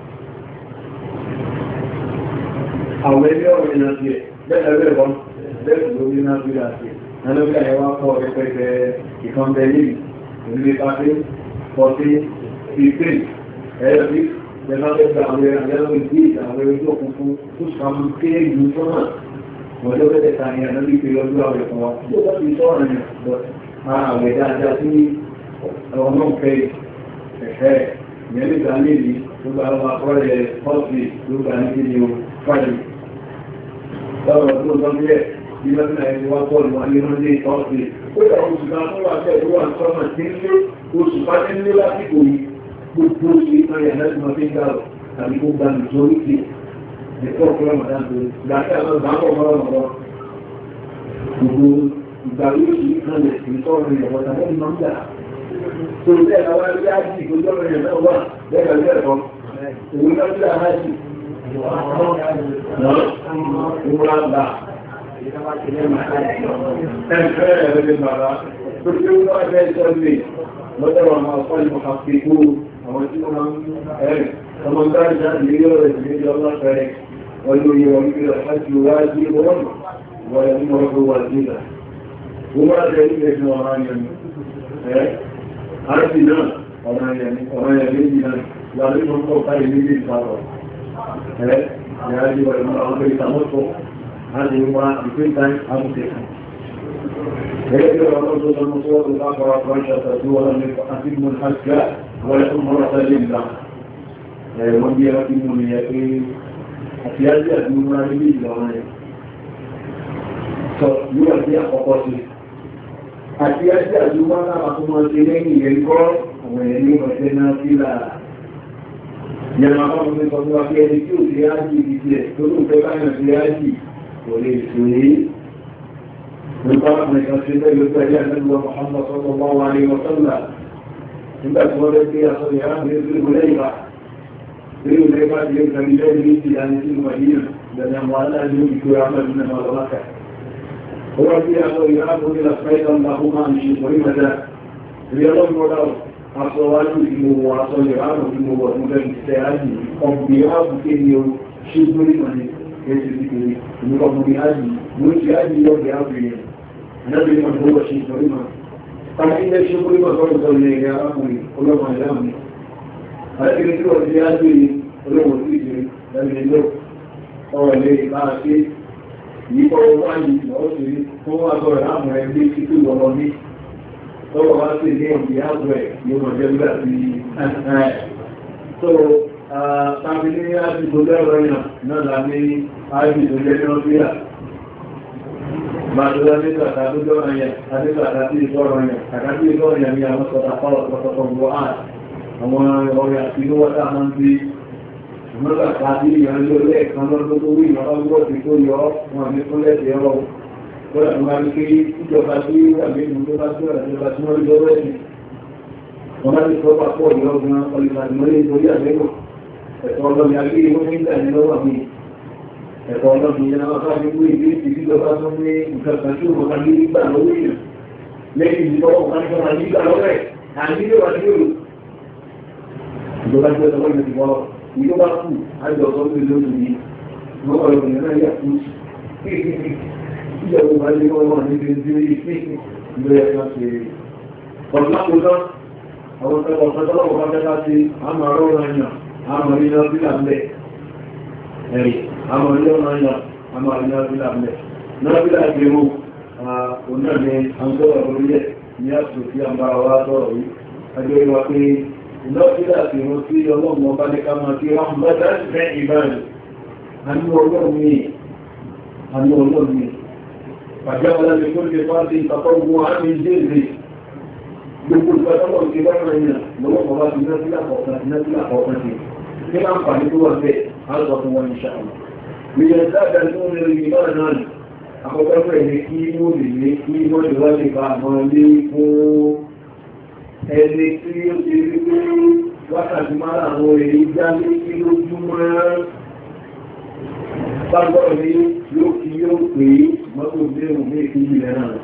Speaker 1: أولي يوم الناسية بل أبيضا بل أبيضا الناسية أنا بلا يواقع وكيف يكون دليل اللي قاتل فوتي فيتين هذا فيك لما تبدأ أولي أولي الدين أولي يوم تسخم كيه يوم wọ́n ló bẹ́ẹ̀ ta ni ànábì fi lọ́dún àwẹ̀ fún wa tí ó bá fi sọ ọ̀rọ̀ yẹn lọ máa àwẹ̀ dáadáa sí ọmọ fẹ́ ẹ̀fẹ́ ìyẹn lè gbà nílì tó gba ọmọ akọ́rẹ̀ pọ́ọ̀sì tó gbà ní kíni o fàyè lọ́wọ́ tó lọ bí ẹ̀ bí lọ́dún náà ẹni wá bọ́ọ̀lù wọn ní wọ́n lé pọ́ọ̀sì ó yà oṣù kan fún wa bẹ́ẹ̀ tó wà sọ́mà tí ń lé oṣù bá ní lé lásìkò yìí gbogbo oṣù ìtàn yẹn láti máa fi ń gbà lọ tàbí kó gbà nìjọ́rí sí ẹ̀kọ́ fún ọmọdé àti ìgbàkẹ́ àwọn ìgbàkọ̀ mọ́rọ̀mọ́rọ̀ gbogbo ìgbàlú ìṣìí kan lè fi tọ́rọ ìyẹ̀wọ̀ tàbí ìmọ̀ ń gbà tó rẹ̀ àwọn ilé ájì ìgbójọ́rọ̀ ìyẹ̀ náà wà lẹ́gbẹ̀ẹ́ lẹ́ẹ̀kọ́ òun lọ́jọ́ àmájì ìwọ̀n àgbà ẹ̀fẹ́ ẹ̀rẹ́ bàbá tó tí ó wá ẹgbẹ́ ìṣẹ́lẹ̀ lọ́jọ́ àwọn ọ̀pọ̀ ìmọ̀kàfíkú àwọn tí wọ́n ẹ̀rẹ̀ ọmọ ìgbàlú jáde ilé ọ̀rẹ́ ìgbẹ́jọ́ ọlọ́fẹ́rẹ́ ويؤمن الحج واجب ويأمره واجبا وما دليل ابن ورانيا عرفنا ورانيا ورانيا بيدنا يعرفهم فوق يمين الفرق يجب المرأة يتمطر هذه هو بكل تايم أمسكا يجب الرسول المصور الآخر فرشة دولا أتم الحج والعمرة لله ومن يتم اليقين àti ájí àti múra nílé ìlọ́rọ̀ rẹ̀ sọ yíwà sí àkọ́kọ́ sí àti ájí àti múra náà tó máa ṣe lẹ́yìn ìyẹn kọ́ àwọn ẹ̀yẹ ní ọ̀ṣẹ́ náà sí lára yàmà bá wọn sọ fún wa pé ẹni tí ò sí ájí ìdí ẹ̀ tó ló fẹ́ báyàn sí ájí kò lè ṣòye nípa àwọn ìkan ṣe lẹ́yìn pẹ̀lú àtẹ́lúwà Muhammad sallallahu alaihi wa sallam nígbà tí wọ́n lẹ́ pé aṣọ ìyá mi ó Beliau mereka dia kami jadi di dalam Madinah dan yang mana dia dikurakan dengan Makkah. Orang dia atau ia pun tidak sesuai Allahumma anshi murimada. Dia Allah modal asal di semua asal yang di semua mungkin sehari. Om dia mungkin dia syukuri mana jadi ini. Mungkin mungkin haji, mungkin haji yang dia beri. Nabi Muhammad syukuri mana. Tapi dia syukuri mana kalau dia apa ni? Kalau mana ni? Ada kira-kira orang dia ada olóòwò sí ìṣẹ́ lẹ́nu ilé ọ̀rọ̀ ilé ìbára ṣe yíkọ́ wáyé lọ́wọ́ sí fún agbọ́rọ̀ láàmù ẹgbẹ́ títí lọ́wọ́ ní lọ́wọ́ wá sí ilé ìdí àgbẹ̀ yóò mọ̀ jẹ́ gbà sí ẹ̀ so tàbí ní àjíjò lẹ́rọ yàn náà láti àjíjò lẹ́rọ sí à Bàtúrà ní kàtà tó jọ́ ọ̀yẹ̀ àti kàtà tí ìṣọ́rọ̀ yàn kàtà tí ìṣọ́rọ̀ yàn ní àwọn sọ̀tà àwọn ọ̀rẹ́ àti inú wọ́ta máa ń bí mọ́ta tàbí ìyànjọ́ lẹ́ẹ̀kan lọ́dún tó wí ìrọ̀lọ́gbọ́ ti tó yọ wọn ní fún lẹ́sẹ̀ ẹ̀rọ wọ́n àti máa ń ké ìjọba tí wà nínú tó bá tó ìjọba tí wọ́n lọ́wọ́ ẹ̀sìn wọ́n láti sọ pàpọ̀ ìyọ́gbọ́n ọlùmọ̀lẹ́ nítorí àgbẹ̀kọ̀ ẹ̀kọ́ ọlọ́mi agbé wọ́n ní ìgbà ní lọ́wọ́ mi ẹ̀kọ́ ọlọ́mi yẹn náà fáwọn ìwé ìwé ìjọba tó ní nǹkan kan tí ó mọ̀ ní ìgbà lọ́wọ́ èèyàn lẹ́yìn ìjọba kan tó máa ní ìgbà lọ́wọ́ ẹ̀ àti ìjọba tí ó ìjọba tí ó tọwọ́ ìrìn ìwọ́ ìjọba kú àjọ ọ̀sán tó lóòrùn ní ọmọ ìrìn náà yà kú ìjọba bá lé wọ́n ní ibi tí ìlú ẹ̀ka ṣe ọ̀dún àkójọ àwọn ọ̀sán tọ́lọ́wọ́ bá tẹ́lá sí àmà rọ́rọ̀ ẹ̀yàn àmà iná sí àmì ẹ̀rì àwọn ilé ọmọ ìyàn àwọn àríyá bílá mẹ́ náà bílá ìgbèrú onáàmì àǹsọ́rọ̀ orílẹ̀ ní àṣò tí a bá wá sọ̀rọ̀ yìí ajọ́ ìwà pé náà bílá ìgbèrú tí ọlọ́run ọba ní ká máa kí wọ́n bá dá ìfẹ́ ìbáyìí àánú ọlọ́run ní àánú ọlọ́run ní pàjá ọlọ́run tó lè fà sí ìtàkọ́gbọ́n àmì jẹ́rìí gbogbo ìgbàtọ́lọ̀ ti bá rẹ̀ yàn lọ́wọ́ ọba ti ná sílá kọ̀ọ̀kan ti ná sílá kọ̀ọ̀kan ti ní àǹfààní tó wà bẹ́ẹ̀ á sọ fún wọn ìṣà ọ̀nà ìyẹn dáadáa tó ń rí ìgbà náà nì àkọ́kọ́ fẹ́ ní kí ó lè ní kí wọ́n lè wá lè bá àwọn ilé fún ẹni tí ó ti rí pé wákàtí máa àwọn èyí já ní kí lójúmọ́ bá gbọ́dọ̀ ní yóò kí yóò pé mọ́tò dé òun ní ìpínlẹ̀ ilẹ̀ náà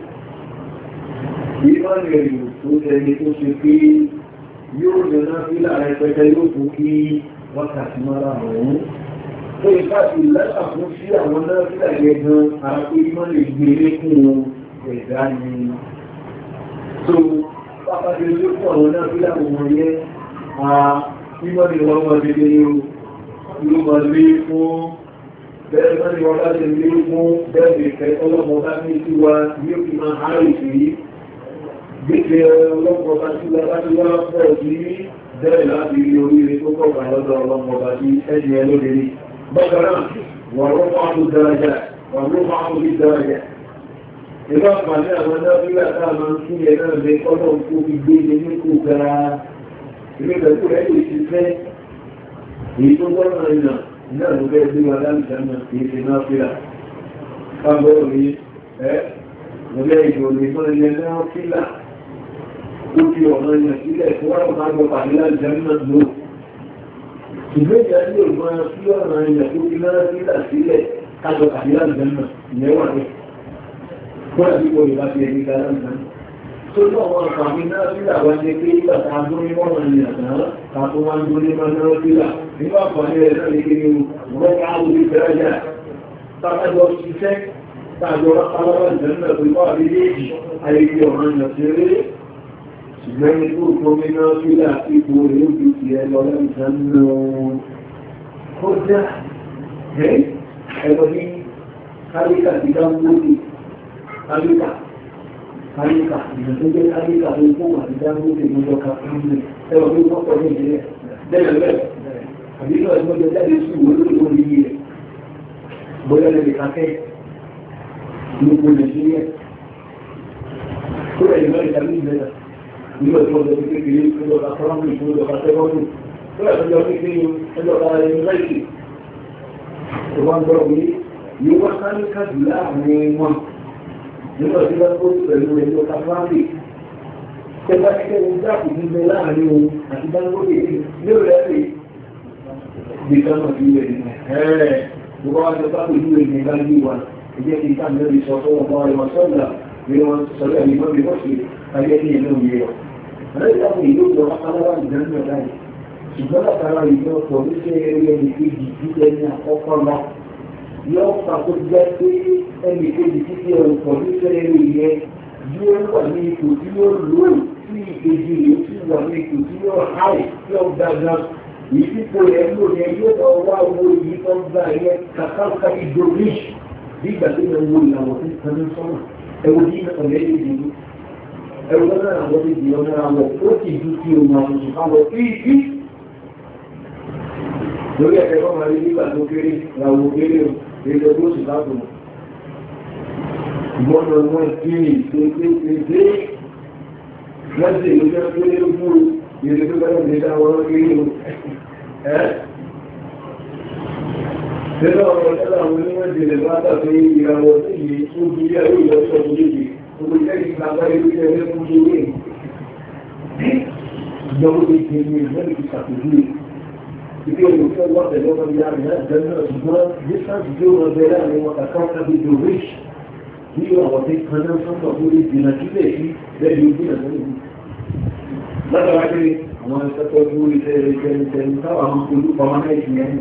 Speaker 1: ìmọ̀lẹ̀ èrò tó tẹni tó ṣe pé yóò lè náà sí láàrin pẹ́kẹ́ yóò tó kí wákàtí máa àwọn tó ìfàtí lẹ́sà fún sí àwọn náà sí àyẹ gan ara pé ìmọ̀lẹ̀ gbèrè fún ẹ̀dá ni tó pápákẹ́ ló fún àwọn náà sí láwọn ọmọ yẹn ìmọ̀lẹ̀ wọn wọ́n ti lé yóò máa lé fún bẹ́ẹ̀ mọ́lẹ̀ wọn bá ti lé fún bẹ́ẹ̀ bẹ̀ẹ̀ ọlọ́mọ bá ní sí wa yóò fi máa hárì sí gbígbé ọlọ́pọ̀ bá tí wọ́n bá tí wọ́n pọ̀ sí bẹ́ẹ̀ láti rí oríire tó kọ̀ọ̀kan lọ́dọ̀ ọlọ́pọ̀ bá tí ẹni ẹ lóde rí. bọ́kàrá wọ́n rọ́ máa mú dáradà wọ́n rọ́ máa mú bí dáradà. ìbá pàdé àwọn dábílà táà máa ń kí ẹ náà lè kọ́lọ̀ kó fi gbé ilé ní kó gara ilé pẹ̀lú ẹ̀ lè ti fẹ́ èyí tó gbọ́nà ìnà náà ló bẹ́ẹ̀ gbé wa láti dáná kì í ṣe náà fílà. káàbọ̀ rí ẹ́ mo lẹ́ ìdòrò ìmọ̀lẹ́ náà fílà ó fi ọ̀nà ìyàn sílẹ̀ tó wọ́n máa gbọ́ pàdé láti jẹ́ náà lò. ìgbéjà ní ògbọ́n sí ọ̀nà ìyàn tó fi náà sílẹ̀ sílẹ̀ kájọ pàdé láti jẹ́ náà ìyẹn wà ní. wọ́n ti kò lè bá fi ẹni ká láti jẹ́ náà. tó náà wọ́n àǹfààní náà sílẹ̀ wá jẹ́ pé nígbà tá a dún ní mọ́nà ìyàn náà ká tó wá ń dún ní mọ́nà sílẹ̀ nígbà àǹfààní rẹ̀ náà lè kéde wọ́n ká ó ti fẹ́rẹ́ jà tábàjọ ṣiṣẹ́ táàjọ aláwọ̀ ìjẹ́ náà pé bá àbíléèjì ayẹyẹ ọ̀nà ìyàn ti rí ṣùgbọ́n tó gómìnà sílá ipò rẹ̀ ó bí ti ẹ lọ lẹ́ìsànlọ kọjá ẹ̀rọ ní káríkà ti dáńgbóti káríkà káríkà ìrìn tó jẹ́ káríkà tó kó wà ní dáńgbóti lọ́jọ́ kàfíìmù ẹ̀rọ tó kọ́kọ́ ní ìjẹ́ lẹ́yẹ̀lẹ́ àbíkọ̀ ẹgbọ́jọ́ jáde sí ìwé lórí orí rẹ̀ bóyá lẹ́lẹ̀ káfẹ́ gbogbo nàìjíríà tó rẹ̀ ìmọ̀ ìtàlú ìgbẹ́ta nígbà tí wọ́n lọ sí kékeré ẹjọ́ àkọ́rọ́mù ìfúnjọ àtẹ́gọ́rùn tó rẹ̀ ẹjọ́ kékeré ẹjọ́ àyẹ̀mẹ́sì tó wọ́n gbọ́rọ̀ wí yóò wá sáré kájù láàrin wọn nígbà tí wọ́n kó pẹ̀lú ẹjọ́ kafáàlì tẹ́gbà kíkẹ́ wọn jáàpù ní bẹ láàrin wọn àti dáńgóde lérò rẹ̀ pé gbèsè náà ti wẹ̀ nínú ẹ̀ẹ́ gbogbo wa jọ sápò ìlú rẹ̀ ní ìdájí wa ẹjẹ́ kí ìta mẹ́rin sọ fún ọmọ rẹ̀ wọ́n sọ́ọ̀dà bí wọ́n sọ̀rọ̀ ẹ̀mí mọ́ bí wọ́n ṣe ayé ní ìlú yẹ ọ̀ àlẹ́sàmù ìlú ìjọ aláwà ìdánilẹ̀ láì ṣùgbọ́n látara ìjọ pọ̀ ní ṣe eré ẹni kejì jíjẹ ní àkọ́kọ́ lọ yóò fà kó jẹ́ pé ẹni kejì títí ẹ̀rù pọ̀ ní ṣe eré yẹ yóò wà ní ipò tí yóò lò sí ìkejì rẹ̀ tí wà ní ipò tí yóò háì tí ó dáadáa ìsìnkú rẹ̀ lò yẹ yóò lọ wá owó yìí tó ń gbà yẹ kàkàkà ìdòríṣ bí ìgbà tó yẹ wo ìlànà tó ń tẹnu sọ́nà ẹ̀wọ̀n bí ọ̀rẹ́ yìí dìbò ẹ̀rọ náà wọ́n ti di ọmọ àwọn ó ti ju kí o máa tuntun káwọ̀ fíìfí lórí ẹ̀kẹ́ kọ́ máa rí nígbà tó kéré ìràwọ̀ kéré o èrè tó sì láàbò ìgbọ́nà wọn kí ní ìpínlẹ̀ wọ́n sì ló jẹ́ kéré fún èrè tó bẹ́rẹ̀ lè dá wọn kéré o ẹ́ nínú ọ̀rọ̀ tẹ́lá àwọn oníwọ̀n jẹ́lẹ̀ bá tàbí ìràwọ̀ sí yìí ó bí yẹ́ ó yọ sí ọdún méjì gbogbo iṣẹ́ ìgbàgbá ilé ẹgbẹ́ fún ṣe wé ìjọba tó ti ní ìgbẹ́lẹ̀ ti ṣàpèjúwe ìpé olùfẹ́ wọ́n tẹ̀lé ọmọ ìyá rẹ̀ láti jẹ́ náà ṣùgbọ́n distance tí ó rọ̀ bẹ̀rẹ̀ láàrin wọn kàkà kábí tó rich bí àwọn tí kan náà sọ́tọ̀ tó lè jìnà sílẹ̀ sí lẹ́bi ojú náà lẹ́nu látara pé àwọn ìṣẹ́tọ́ tó rí tẹ́lẹ̀ tẹ́lẹ̀ tẹ́lẹ̀ táwọn àwọn olùpamọ́ náà ti yẹn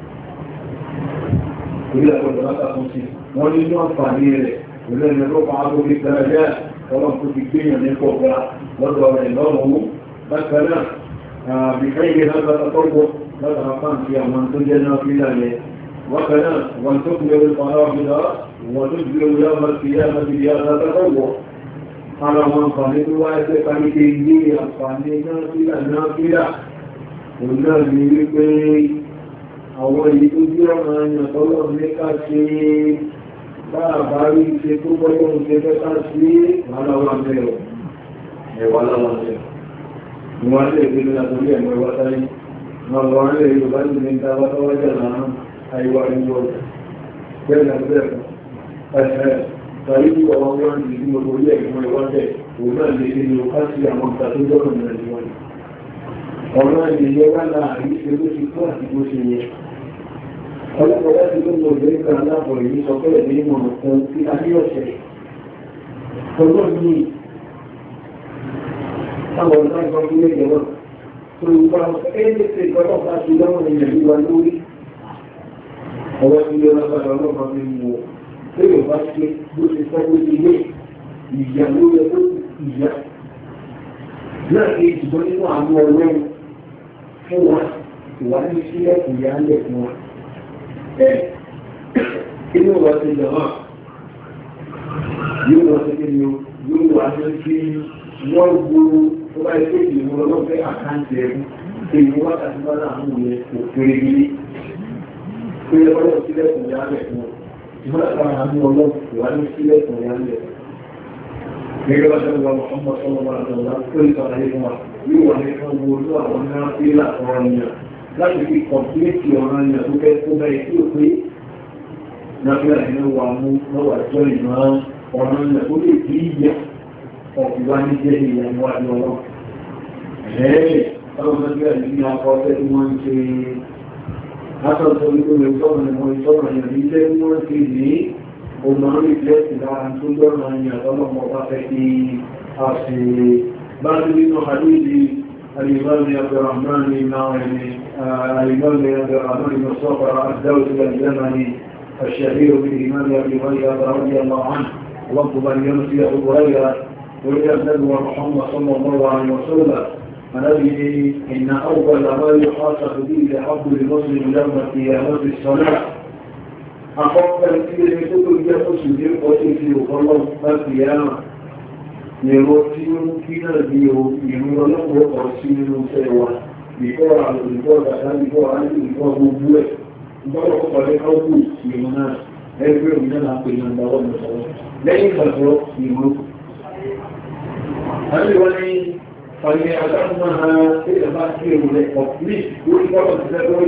Speaker 1: orí àpọ̀lọ̀ látàkùn sí wọ́n ní inú àǹfààní rẹ̀ ìlú ẹni tó máa tó fi tẹ́lẹ̀ jẹ́ ọlọ́run tó ti gbéyàn ní pọ̀pọ̀ lọ́dọ̀ rẹ̀ lọ́rùn bákan náà bí fẹ́ ìgbé náà tọ́gbọ́ lọ́dọ̀ apáǹtí àwọn tó jẹ́ náà fílà yẹ وكذا وتكبر الفرائض وتجبر يوم القيامة بهذا التطوع على من قال رواية قليل أفعال نافلة نافلة والذي يقول àwọn èyí tó bí ọ̀nà ẹ̀yàn tọ́lọ̀ ní ká ṣe báàbá rí ṣe tó gbọ́gbọ́n ṣe fẹ́ ká ṣe wàláwà mẹ́rọ ẹ̀wàláwà mẹ́rọ ìwọ̀n lè gbé lọ́nà torí ẹ̀mọ́ ẹwà táyé wọ́n lọ rẹ̀ Yorùbá ní ní ta wátọ́wájà láàrín àìwà ìlú ọjà bẹ́ẹ̀ bẹ́ẹ̀ tàbí tí ọmọ wọn ti ní gbogbo ilé ẹ̀gbọ́n ìwọ́jẹ̀ òun náà lè ṣe ní ọká sí àwọn ìta tó jọ́kọ̀ ní ẹ̀jọ́ ọ̀rọ̀ ìyẹ́ wá láàrín ṣe ló ti tó àti bó ṣe yẹ ọlọ́pọ̀ láti tó lọ ìwé ìgbà aláàbọ̀ èyí sọ pé ẹ̀mí ìmọ̀nà kan sí ayọ́ṣẹ́ ọlọ́ ní àwọn ọ̀nà ìgbà fún ilé ìjọba tó ń bá ẹ́lẹ́sẹ̀ ìgbọ́nà bá ti lọ́wọ́ ilẹ̀ ìwà lórí ọwọ́ tí ó lágbàdà ọlọ́pàá fi mú ọ tí ó bá ṣe bó ṣe sọ bó ṣe lé ìyà ló yẹ tó ìyà náà kí ìṣùgbọ́n nínú àwọn ọlọ́run fún wa ìwà ní sílẹ̀ ìyà ń lẹ̀ fún wa inú wa ti jọmọ́ yóò wọ́n ti kí ni yóò wà ní kí wọ́n gbúrú tó bá ilé ìlú ọlọ́pẹ́ àkáǹtì ẹ̀kú èyí wákàtí bá láàmú yẹ kò kéré gírí pé ọlọ́ sílẹ̀kùn yálẹ̀ fún wọn ìmọ́lára àmú ọlọ́pẹ́ ìwà ní sílẹ̀kùn yálẹ̀ gẹ́gẹ́ bá tẹ́lẹ̀ wọn ọmọ sọ́lọ́wọ́ àtọ́lá tó ìtọ́lá yìí wọn yóò wà ní fún gbogbo àwọn náà sí látọ̀rọ̀ yẹn láti fi kọ̀pílẹ̀tì ọ̀rọ̀ yẹn tó fẹ́ tó bẹ́ẹ̀ tí ó pé náfíà ní wà mú lọ́wà tó ìmọ̀ ọ̀rọ̀ yẹn tó lè bí yẹ ọ̀pìwá ní jẹ́ ìyàwó àjọ́rọ̀ ẹ̀ẹ́ táwọn náfíà ní ọkọ̀ ọ̀fẹ́ tí wọ́n ń ṣe látọ̀tọ̀ nítorí ìtọ́rọ̀ ìmọ̀ ìtọ́rọ̀ yẹn ní jẹ́ tí wọ́n ti ní ọmọ orílẹ̀-èdè lára tó lọ́rọ̀ yẹn ọlọ́mọ bá fẹ́ kí a ṣe bá ní nínú àdúgbì الإمام عبد الرحمن الإمام عبد الرحمن بن صخر الدولي اليمني الشهير بالإمام أبي هريرة رضي الله عنه وطب يمسي أبو هريرة وإلى النبي محمد صلى الله عليه وسلم الذي إن أول ما يحاسب به لحب المسلم يوم القيامة الصلاة أفكر في كتب يقصد يقصد في الله القيامة Ìrọ̀ tí ó ń kí náà bí o, ìrún ọlọ́pọ̀ ọ̀pọ̀ sí nínú iṣẹ́ wa, ìkọ́ àrùn ìkọ́ ọ̀dàdá, ìkọ́ àrùn ìkọ́ gbogbo ẹ̀. Gbọ́rọ̀ pọ̀lẹ́ káwọ́ ìrún náà, ẹgbẹ́ òmìnà náà pè ní ọ̀dàwọ́ ìṣọ́wọ́. Lẹ́yìn ìgbàgbọ́ ìrún. A lè wọ́n ní ọ̀yẹ́ àdáhùn ha tí ẹ bá kí èrò rẹ̀ ọ̀pìlì lórí bọ́lọ̀ ti fẹ́ lórí.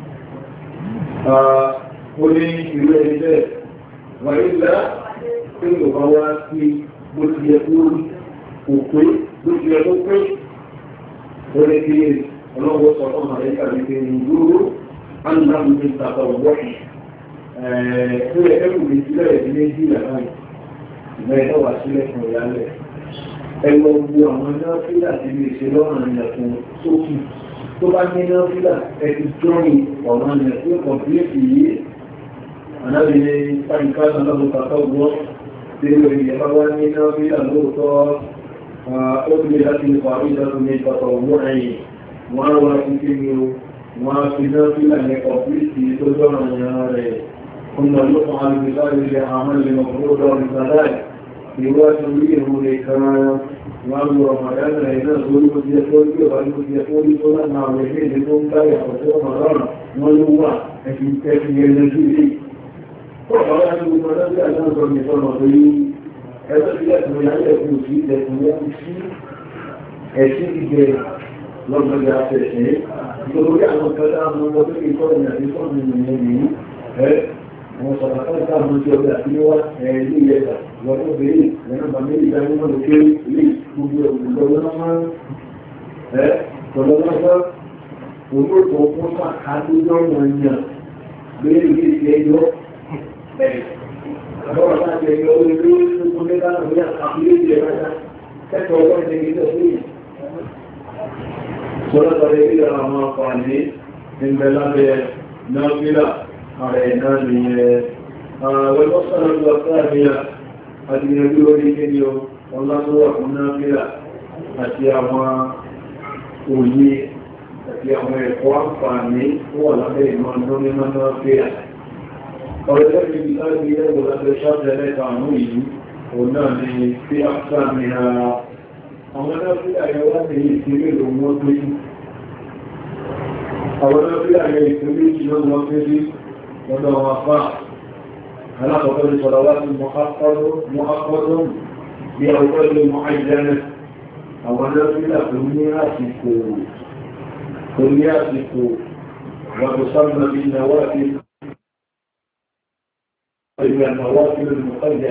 Speaker 1: Ó ní ìlú ẹni bẹ́ẹ̀, wà nígbà tí ó bá wá sí bó ti yẹ kó òpé bó ti yẹ kó pé ó lè kí ọlọ́wọ́ sọ fún àríkà ní pé ní dúró ánìyàn ní ìtàkọ̀ ọ̀wọ́pù tó yẹ kẹ́kù lè sílẹ̀ ìdílé jí ìlànà ìmẹ́ wà sílẹ̀ fún ìyálẹ̀ ẹgbẹ́ gbogbo àwọn iná fílà ti lè ṣe lọ́rùn ìyàtọ̀ sókù tó bá ní iná fílà ẹ ti jọ́rin ọ̀rọ̀ ìyàtọ̀ kọ̀pílẹ̀tì yìí ànábìnrin pàǹkà náà lọ́wọ́ tí ó rí ẹ̀bá wá ní náà bí àlóòtọ́ ó bí láti nípa ìdájú ní ìpàtọ̀ ọmọ ẹ̀yìn wọ́n wá sí kí ni o wọ́n fi náà bí lẹ́yìn ọ̀pìlìtì tó jọ́nà ìyàn rẹ̀ kúnnà ló fún alìbìsáàrí ilẹ̀ àwọn ilẹ̀ ọ̀pọ̀lọpọ̀ ìgbàláì ìwájú orí ìrù rẹ̀ kan wọ́n lọ ọmọdé rẹ̀ náà lórí ó jẹ́ tó rí ọ̀bá ló jẹ́ tó rí tó láti àwọn ẹgbẹ́ ìdí tó ń káyà ọ̀tọ́ ọmọdé wọn ló wà ẹ̀fì ẹ̀fì ẹ̀lẹ́jú ilé Ọ̀rọ̀ ẹgbẹ̀rún ọlọ́dún àjọ́ ìfọ̀nà tó yí ẹgbẹ́ ìlẹ́kùn ìyálẹ̀ fún òsì ìlẹ̀kùn wọ́n sí ẹ̀sìn ìgbẹ̀ lọ́gbẹ̀rẹ̀ àfẹ́sẹ̀. Ìgbòrí àwọn ọ̀pẹ́lá àwọn ọmọ tó kí kọ́ ìrìnàjò fọ́nà ìrìnàjò yìí ẹ́ wọ́n sọ̀rọ̀ fẹ́ sáàmù tí ọgbẹ̀ àti níwá ẹ̀ẹ́lú ìyẹ́ta wọ́n tó bèèrè lẹ́nà bàmí ìdájúmọ́ lókè ilé gbogbo ọ̀gbọ̀lọ́mọ́ ẹ́ tọ̀lọ́lọ́sọ́ olóòtú fún sàkádójọ́ wọn yàn bèèrè ilé ìṣẹ́jọ́ Ahora está que yo le digo que con esta voy a abrir y allá. Esto lo que dice así. Solo para ir a la más fácil, en verdad de no mira, a ver, no ni ah, luego solo lo traía a tener que ver que yo Allah solo una mira hacia uma oye hacia uma forma para mí o la de no no me manda a ọ̀rẹ́lẹ́ ti bí láti ilé ìwòlẹ́gbẹ̀ ṣáàtẹ̀lẹ́ ìtààmù yìí òun náà ni tí a fà ní ara àwọn ẹlẹ́fíà yẹn wá ní ìsinmi lòun wọ́n tó yìí àwọn ẹlẹ́fíà yẹn ìsinmi jù lọ wọ́n tó yìí lọ́dọ̀ wọn afá alákọ̀ọ́kọ́ ní sọ̀rọ̀ wá sí mọ́ akọ́dún bí ọjọ́ ilé mọ́ àìjẹ́rẹ́ àwọn ẹlẹ́fíà tó ní àsìkò tó ní àsìkò wọ́n tó sábà bí náwó إلى النوافل المقيدة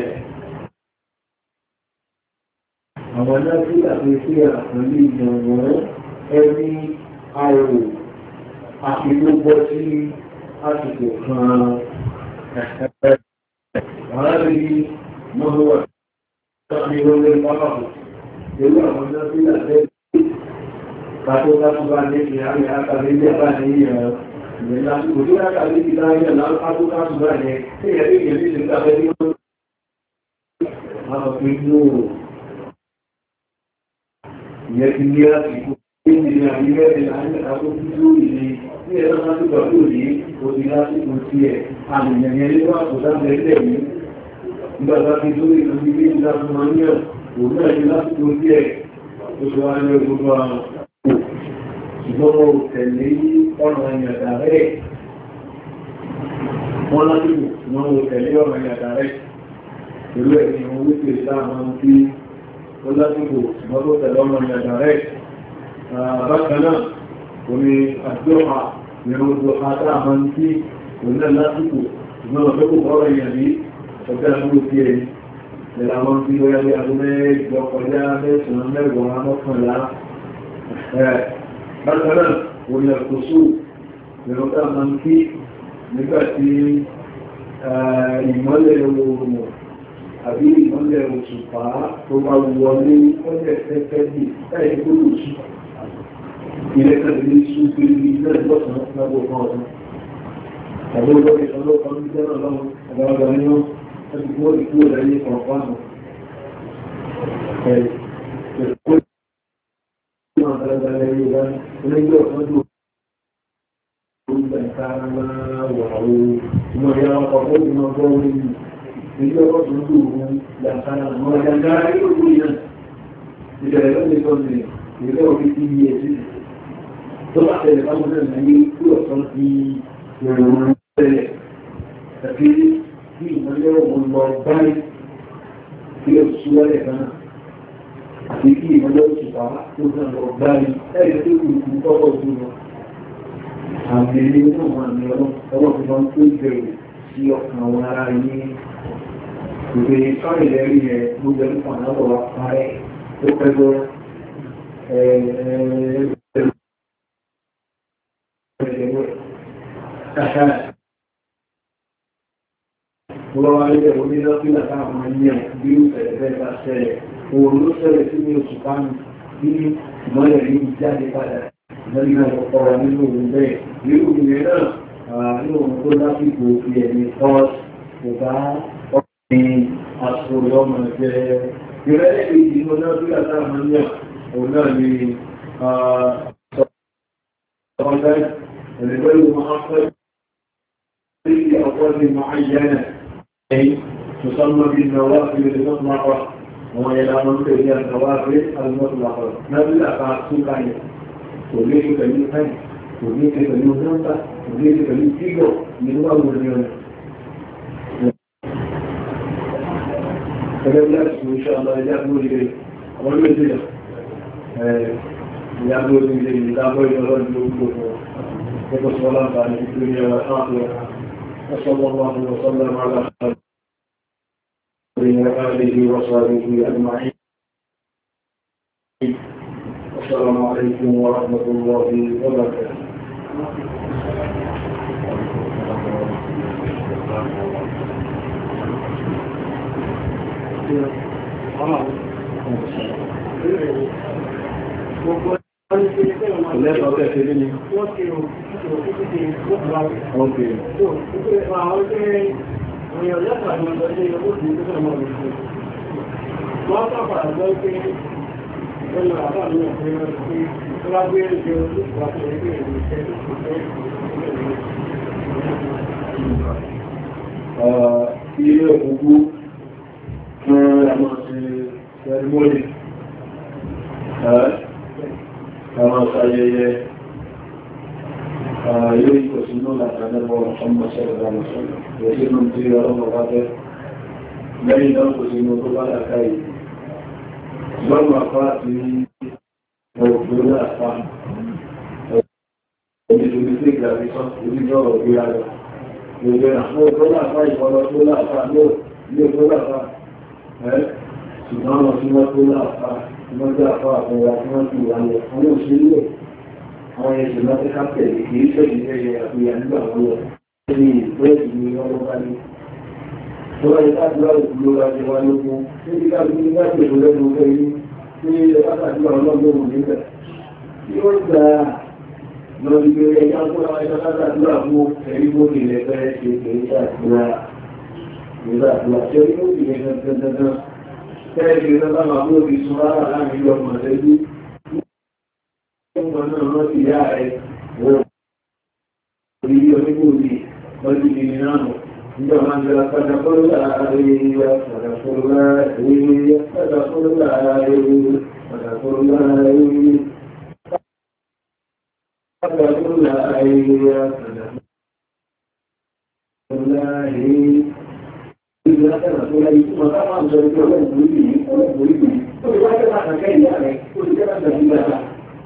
Speaker 1: àwọn náà tí àfihàn àpẹẹlú ìjọ̀wọ́ ẹni àrò àfihàn sí àsìkò kan ẹ̀ẹ̀ẹ̀ àárín mọ́wàá ní orí pápákọ̀ pẹ̀lú àwọn náà tí àfihàn pàtó látúbà ní ìrìn àkàrí ilé àbá ní ìrìn ìrìn àsìkò tí wọ́n kàrí ìdáyẹ̀ lápapọ̀ látúbà ní tí ẹ̀rí ìrìn ìrìn àfẹ́ ní ó ìyẹ́ ti ní àsìkò tí ní àríwẹ́ ìlànà àkókò tó ìlú ní ẹ̀rọ lásìkò tó ní òdí lásìkò tí ẹ̀ àmìyàn ní wà kò dábẹ̀ ilẹ̀ ní ìgbàgbà tí tó ìlú ní ilé ìlànà yàn òun náà ní lásìkò tí ẹ̀ tó ṣe wá ní gbogbo àwọn ṣùgbọ́n mo tẹ̀lé ọ̀nà ìyàdà rẹ̀ wọ́n lásìkò wọ́n mo tẹ̀lé ọ̀nà ìyàdà rẹ̀ pẹ̀lú ẹ̀ ni wọ́n wípé sáà tí ó lásìkò mọ́tò tẹ̀lọ́mọ̀ ìyàdà rẹ̀ bákanáà omi àjọ́ha ìrìn ojú àtà àmàn tí òun lásìkò ìgbọ́n ọ̀fẹ́kò bọ́rọ̀ ìyàdí ọjọ́ àmúrò tí ẹ̀ lẹ́la wọn tí ó yàrí agbẹ́ ìjọkọjá mẹ́sàn-án mẹ́gbọ̀n mọ́kànlá bákanáà omi àkóso ìrìn ojú àmàn tí nígbàtí ìmọ́lẹ̀ oòrùn àbí ìmọ́lẹ̀ òṣùpá tó bá wọlé ọjọ́ ẹ̀fẹ́ bí láì tó lò sí ilẹ̀ tẹ̀lé ṣúgbé ní ilẹ̀ ìgbọ́sàn lábò kan ọdún tàbí ọjọ́ ìṣọ́lọ́pàá ní jẹ́ ọlọ́run àgbàgbà ní wọ́n láti kó ìkú ìrẹ́lẹ́ kọ̀ọ̀pánù ẹ̀ẹ̀kọ́ ìwọ̀n àgbàgbà Yorùbá onígbẹ́ ọ̀tọ́jú ilé ọkọ̀ tó ń lò ó yàtàrà àwọn ọ̀yàndára yóò rí náà ìbẹ̀rẹ̀ lọ́nà ìtọ́jú ilé orí tí yíye sí tó bá tẹ̀lẹ̀ báwọn náà ní kú ọ̀sán ti ìrọ̀rùn tẹ̀lẹ̀ tàbí bí ìmọ̀lẹ́ ọmọ lọ báyìí tí ó ṣúwọ́lẹ̀ kan àti kí ìmọ̀lẹ́ òṣùpá tó náà lọ báyìí ẹ̀yẹ́ tó kù kú tọ́pọ̀ tó lọ àmì ilé náà wà ní ọlọ́pàá tó bẹ̀rẹ̀ sí ọkàn àwọn ará yìí ìgbé sọ́rọ̀ ìlẹ́rí ẹ̀ gbogbo ẹ̀lúpọ̀ náà wà parẹ́ tó pẹ́gbọ́ wọ́n wá lé ẹ̀wọ̀n ní lọ́pílà táwọn ènìyàn bí ó fẹ̀rẹ̀ bá ṣẹlẹ̀ òun ló ṣẹlẹ̀ sí ní oṣù pánù bí ìmọ́lẹ̀ ní ìjáde padà lẹ́yìn ọ̀pọ̀ nínú òun bẹ́ẹ̀ nínú ìrìn náà nínú òun tó lásìkò fi ẹ̀mí kọ́ọ̀sì kò bá ní àṣòrò ọmọ jẹ́ ìrẹ́lẹ̀ ìdí ọjọ́ tí a sáà mọ́ ní ọ̀nà náà ni ọ̀sọ̀rọ̀ ẹ̀lẹ́gbẹ̀rẹ̀ máa fẹ́ sí ọ̀pọ̀ ní máa yẹ́nà ẹ̀yìn tó sọ́mọ́ bí náwà sí ilẹ̀ mọ́tàlápọ̀ wọn yẹ láwọn tó ní àtàwà rí alìmọ́tàlápọ̀ náà bí àpá túnká yẹ kò ní ṣe pẹ̀lú táì kò ní ṣe pẹ̀lú nọ́mbà kò ní ṣe pẹ̀lú fígọ̀ nínú àwọn ènìyàn فلذلك إن شاء الله يأمر إليه والمزيد يأمر إليه لا بين الرجل والكفر والصلاة على الدنيا والآخرة وصلى الله وسلم على خير آله وصحبه أجمعين السلام عليكم ورحمة الله وبركاته Lẹ́sọ̀ ọ̀tẹ́ ṣe ní wọ́n tí ó kí ó bá ọkẹ́ tó àwọn ọjẹ́ ìrìn ọ̀lẹ́pàá ní ọjọ́ ilé ó ti tó mọ̀ ní ṣe wọ́n pàpàá lọ pé ẹlọ àbá ní ọ̀pẹ́ rẹ̀ pé ó wá gbé ẹgbẹ́ olóòpàá tó ẹgbẹ́ ìrìn ìṣẹ́ tó kò fẹ́ ilé òkúkú fún àwọn sẹrimónì àwọn ayẹyẹ ilé ìkọ̀sínú látàdẹ́bọ̀ ọmọ sẹ́rẹ̀ dámọ̀sọ́lọ̀ ìrẹsínú tí ọlọ́mọ bá fẹ́ lẹ́yìn náà kò sínú tó bá dàkà yìí lọ́nà àpá àti òkúrò àpá ìdíjúmí sí ìgbàmísán oníjọ́ ògbé ara ìgbẹ̀ àwọn òkúrò àpá ìfọ́lọ́ tó láàpá ní òkúrò àpá ẹ́ ṣùgbọ́n àwọn tí wọ́n tó láàpá wọ́n jẹ́ àpá àpẹẹrẹ tí wọ́n ti wà lẹ̀ àwọn òṣèlú àwọn ẹ̀sùn láti kápẹ̀ kìí ṣẹ̀dí ẹ̀yẹ àpẹyà nígbà wọ́n lọ ní ìpẹ́ ìlú ọlọ́pàá ní tó wáyé láti láti ló láti wá lógún níbi ká bí láti èdè lẹ́nu ọgbẹ́ yìí ní ilẹ̀ pàtàkì ọlọ́gbọ̀n níbẹ̀ yóò gbà lọ sí pé ẹ̀yà kó láwọn ẹ̀ṣọ́ látàdúrà fún ẹ̀rí gbòkè lẹ́fẹ́ ṣe kìí ṣàdúrà ìgbàdúrà ṣe rí gbòkè lẹ́fẹ́ dandan tẹ́ẹ̀kì lọ́pàá máa mú òbí sún rárá láàrin ìlú ọmọ ẹ̀lẹ́gbẹ́ ọmọ náà wọ́n ti yá ẹ̀ wọ́n orí onígbòdì lọ́dún ìrìn náà nígbà máa ń jẹ́ pàdàkọ́lá àríyá pàdàkọ́lá àríyá pàdàkọ́lá àríyá pàdàkọ́lá àríyá pàdàkọ́lá àríyá pàdàkọ́lá àríyá ìgbà pàdàkọ́lá ìtumọ̀ ká máa ń sọ ìjọ ọlọ́run orí yìí ọlọ́run orí yìí ó lè wáyé máa kàkẹ́ ìyá rẹ̀ ó lè jẹ́ láti ìgbà rẹ̀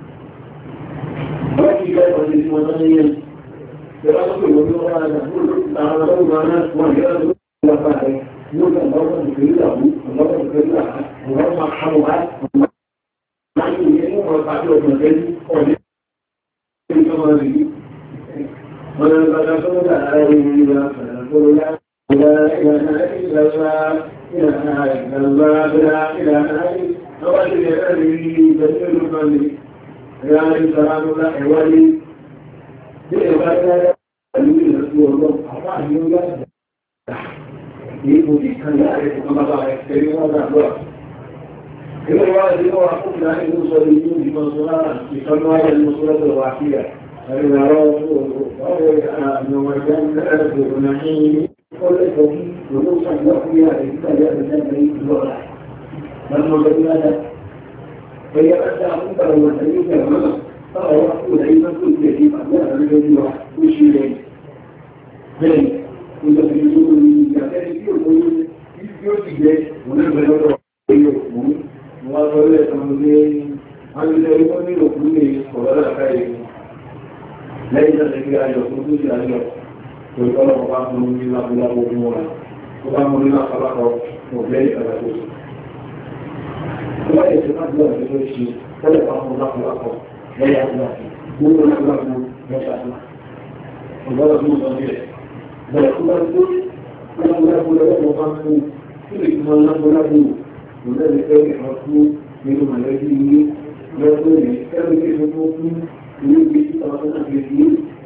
Speaker 1: wọ́n ti gbẹ́ ọdún tí wọ́n tán ní yẹn Ìjọba tó pè wọ́n ní wọ́n rárá àwọn ọmọ ọmọ wọn yẹ́ ọdún wọ́n bá rẹ̀ ní ọjọ́ ọmọ ìgbèrè ìlàwó, ọmọ ìgbèrè ìlàwó, ọmọ ọmọ àmọ́ wá, ọmọ láti ìyẹn ní wọ́n bá jọ ọmọ ẹni ọdún ìjọba rẹ̀ yìí. Wọ́n lọ bá tó dà láàrin ìrìnà tó lá, ìlànà ìlànà ìlànà ìlànà ìlànà ìlànà lọ́wọ́ ti rẹ̀ rẹ̀ rí ìgbẹ̀sẹ̀ olùkọ́ni, ìlànà ìsàlámọ́lá ẹ̀wọ́lé. Bí ẹ̀bá dáadáa pẹ̀lú ìrẹsì ọlọ́run, àbá àmì ó yá ìjà. Èébò tí kan yá rẹ̀ fún bàbá rẹ̀ tẹ̀lé wọ́n dà lọ́wọ́. Ilé wa ti wọ́n wá fún ìlànà ìlú sọ ní ìlú ìmọ̀ sọ́lá ìtọ́nú ayé ní mọ́sọ́lọ́dọ̀ wá sí ẹ̀. Ẹ̀rìn àrọ́ ọ̀rọ̀ àmì ọmọ ìjọ ń bẹ̀rẹ̀ ẹ̀rọ náà ní ọlẹ́kọ̀ọ́ kí òun ṣàgbọ́ fún yá rẹ̀ nígbà yá rẹ̀ lẹ́gbẹ̀ẹ́ ìlú ọ̀la. Wọ́n mọ̀ lọ́dún dáadáa. Ẹ̀yà bá dáa fún bàbá wọn tẹ̀lé ìfẹ́ mọ́nà. Báwo wá kó lẹ́yìn tó tó ìgbẹ̀ ní àgbà àrẹ́lẹ́ ní wa ó ṣe rẹ̀. Bẹ́ẹ̀ni, ìjọba ìjọba ìgbàtẹ́ni tí ó lórí tí ó ti jẹ́ òun lọ́dọ̀ ilé òkú. Wọ́n sọ lẹ́ẹ̀kan ní alẹ́lẹ́ ìwọ́ ní òkú ní ọ̀rọ̀ àkáyé. Lẹ́yìn náà lẹ́gbẹ́ ayọ̀ tó tó ṣe ayọ̀ tó ìtọ́lọ̀ bá mú ní lábúlábó fún wọn. Tó bá mú ní lápapọ̀ òbẹ́ ìtàlá tó ṣe. Wọ́n yẹ ṣe láti lọ́wọ́ tó ṣe tẹ́lẹ̀ bá mú lápapọ̀. Lẹ́yà àti gbogbo ìgbàgbọ́ mẹ́sàtà. Ọ̀gbọ́n ọdún ọdún rẹ̀. Bẹ̀rẹ̀ tó bá tó lábúlábú lọ́wọ́ bá fún kí lè fún lábúlábú kò lẹ́rẹ̀ fẹ́ ìfà fún nínú mọ̀lẹ́bí ilé lọ́dún rẹ̀ kẹ́rù kí ló tó fún ilé ìgbé tí àwọn ọ̀nà fi fi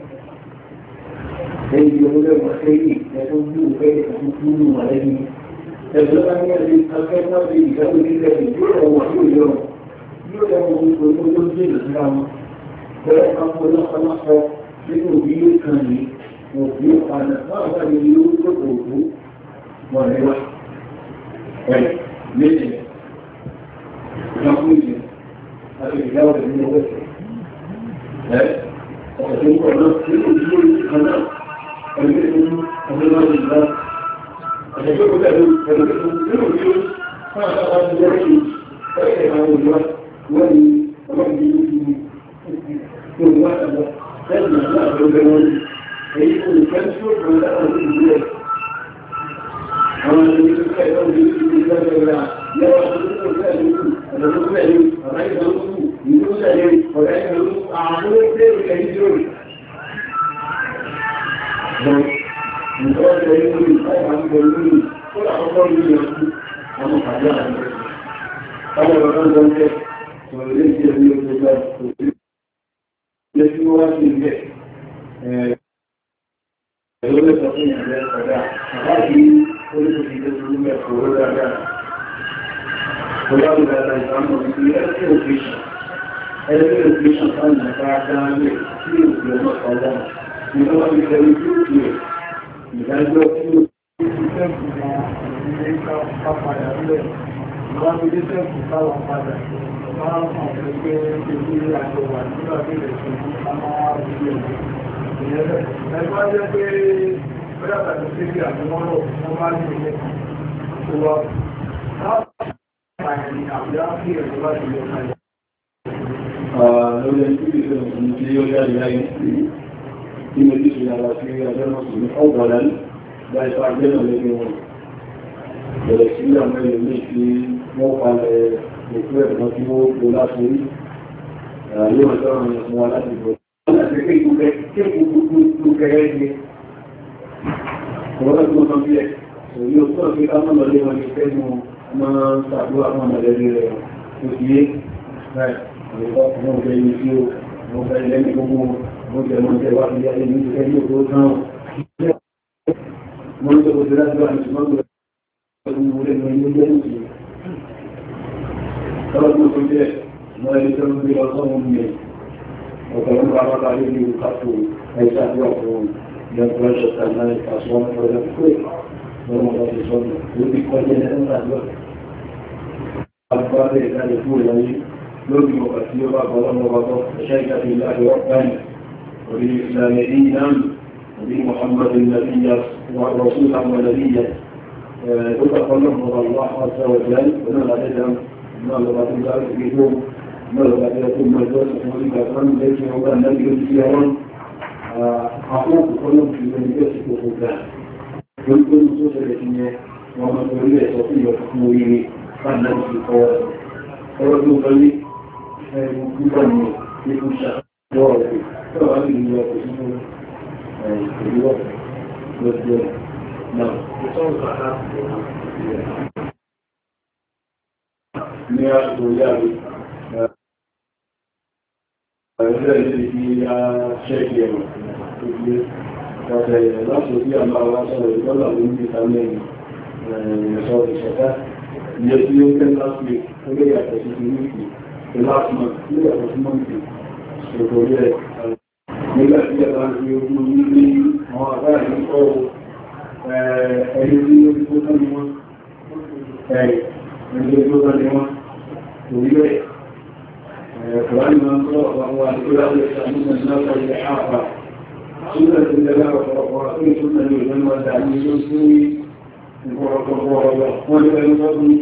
Speaker 1: ẹ̀yìn olóòwò sẹ́yìn ẹ̀tọ́ bí ó fẹ́ ìfà fún fún nínú mọ̀lẹ́bí. Ẹ̀sọ́ bá ní ẹ̀sẹ̀ akẹ́kọ̀ọ́ sí ìgbàgbọ́ nílẹ̀ ìjọ́ ọ̀wọ̀ yóò yọ yóò lọ wọn kò tó tó jẹ́ ìlúra wọn. Bẹ́ẹ̀ ká mọ́ lọ́pọ̀lọpọ̀ nínú òbí yóò kàn ní òbí ọ̀padà máa wà ní ilé tó kò tó wọ̀n lẹ́wà. Ẹ̀ méjì ìjọkùn ìjẹ àti ìyáwó rẹ̀ ní ọwọ́ ẹ̀sẹ̀. Ẹ̀ ọ̀pọ̀ tó ń pọ̀ náà nínú òbí yóò kan náà ẹgbẹ́ tó ń ọdún náà lè gbá. Àjẹ́gbẹ́ kó tẹ̀lé ẹgbẹ́ tó ń nínú òbí yóò fún àtàkà ti wọ́n ṣe ẹ̀ẹ́ àwọn òjò wọ́n ni ọlọ́pìn ìlú ti tó wá àjọ lẹ́yìn àjọ àjọ́gbẹ́ wọn ni èyí kò lè fẹ́ tí ó kàn láwọn sí ìlú ẹ̀. Àwọn ẹni tó fẹ́ ìwọ́n ní ìlú ìjọba ìlà lẹ́wọ́ tó tó fẹ́ ìlú ọ̀dọ̀ tó fẹ́ ìlú ọ̀rá ìgbà ló kù ìlú tó tẹ̀lé ọ̀rá ìgbà ló kù àwọn ó dé ìlẹ̀ ìjọ rẹ̀. Nǹkan ọ̀sẹ̀ ìlú ìfẹ́ àwọn ìlú tó làkọ́kọ́ ìlú yẹn kú àwọn pàdé àwọn ìlú. Ọmọ ọ̀rọ̀ tó ń jẹ́ ọ̀rẹ́ ìjẹ́ ìlú ọjọ́ òṣèlú. Ilé tí wọ́n wá sí ilẹ̀ ẹ̀rọ lẹ́sọ̀ fún ìrìnlẹ̀ ọ̀dá láti orílẹ̀-èdè tó ń mẹ́kọ̀ orí dáadáa. Ọlọ́run dáadáa ìbámu ní ẹgbẹ́ òfíṣàn. Ẹgbẹ́ òfíṣàn fáwọn ìjọba dáadé tí ó fi ọmọ ọlọ́run. Ìjọba ti tẹ̀lé tí ó fi ìdájọ́ tí ó
Speaker 2: sẹ́ẹ̀kù wọn ilé ká padà lẹ̀ wọ́n fi dé sẹ́ẹ̀kù káwọn padà máa ń hàn pé pé èyí àjọ wà nígbà tí ilẹ̀ tó ní ká máa wá sí ilé ìyẹn bẹ́ẹ̀. ẹ̀fọ́ jẹ́ pé bẹ́ẹ̀ tàbí sí bí àtúmọ́rọ̀ wọ́n bá ní ilé tó wá láti àbí àbí ẹ̀rọ láti lè ká ilé.
Speaker 1: lórí ẹni tí ìṣẹ̀lẹ̀ tí ó jáde láyé tí mo ti ṣe àlá sí ọjọ́ náà sí ọgbọ̀nà láì fà jẹ́ náà lẹ́gbẹ̀ẹ́ wọn bẹ̀rẹ̀ sí àwọn ẹ̀yẹ̀ ní tí wọ́n palẹ̀ ètò ẹ̀kọ́ tí ó kó láti rí yóò ọjọ́ ọ̀rọ̀ fún wa láti bọ̀. láti pé ìgbùkú kẹrẹ́ ní ọ̀rọ̀ tó sọ bí ẹ̀ òní ó tọ́ sí ká mọ́ lọ lé wọn ní fẹ́ mọ́ máa ń ṣàdúrà fún ọmọdébí rẹ̀ tó ti yé àwọn ọ̀gbẹ́ yìí tí ó wọ́n fẹ́ lẹ́nu gbogbo wọ́n jẹ́ mọ́ jẹ́ wá sí ayé ní ìfẹ́ yóò tó tán wọ́n tó kò sí láti wà ní ṣùgbọ́n tó ẹgbẹ̀rún orí ẹgbẹ̀rún ní jẹ́ ìṣẹ́ ọlọ́dún tó jẹ́ wọ́n ẹni tó ń gbé ọlọ́run ní ọ̀pọ̀lọpọ̀ pàápàá lé ní ìpàtó ẹ̀ṣàdúrà fún ìyàgbọ́n ṣọ̀tà náà ìpàṣọ́ ọ̀pọ̀lọpọ̀ pé lọ́wọ́ bá ti sọ́nà ló ti kọjá ẹ̀ṣàdúrà àgbàdé ìdájọ́ fún ìyáyé lórí ọ̀pá tí ó bá bọ́lọ́mọ́ bàbọ́ ṣẹ́kà tí láàrín ọ̀páyì orí ìsìlàmì ìdán orí Muhammad nàbíyà wà rọ̀súlà wà nàbíyà ó tàkọ́lọ́mọ́ Allah azza wa jal wọn àdẹ́dà náà lọ́wọ́ tó dárí ìgbó náà lọ́wọ́ tó tó mọ́jọ́ sí orí gbàgbọ́n lẹ́kìn ọgbà náà yóò ti yẹwọ́n àkókò kọ́lọ́mù tí ó ń gbé sí kòkò gbà lórí tó ń tó ṣẹlẹ̀ sí yẹn wọn mọ̀ tó rí ẹ̀sọ́ fún ìyọ̀ fún orí bá náà ti kọ́ ọ̀rọ̀ tó kọ́lé ẹ̀rùn púpọ̀ ní ikú ṣàtọ́ ọ̀rẹ́ tó wà ní ìlú ọkọ̀ sínú ìlú ọ̀pọ̀ lọ́jọ́ náà. Ní àṣìkò yàrí, ẹ̀rẹ́ ilé tí a ṣẹ́kì ẹ̀rọ tó gbé ọ̀tẹ̀ láti orí àmà wá sọ̀rọ̀ ìgbọ́lá ló ń gbé tàmẹ́ ẹ̀ṣọ́ ìṣẹ̀ká. Ìyẹ́ tí ó kẹ́ láti orí àtẹ̀ sí ti ní the last month, ní ọ̀pọ̀ sí mọ́ǹtì ṣètò rẹ̀ nígbà tí a bá ń fi ojú ní àwọn àbáyà ní ọ̀rọ̀ ẹni tí ó ti tó tán ní wọ́n ẹni tó tán ní wọ́n torí rẹ̀ Kùránì máa ń sọ àwọn àdúrà rẹ̀ sàmúnà náà pẹ̀lú àpá súnà tí ó lẹ́gbà ọ̀pọ̀lọpọ̀ tó ìtúnà ní ìjọba wà dà ní ló sí ìpọ̀lọpọ̀ ọ̀rọ̀ wọ́n ní ẹni tó ní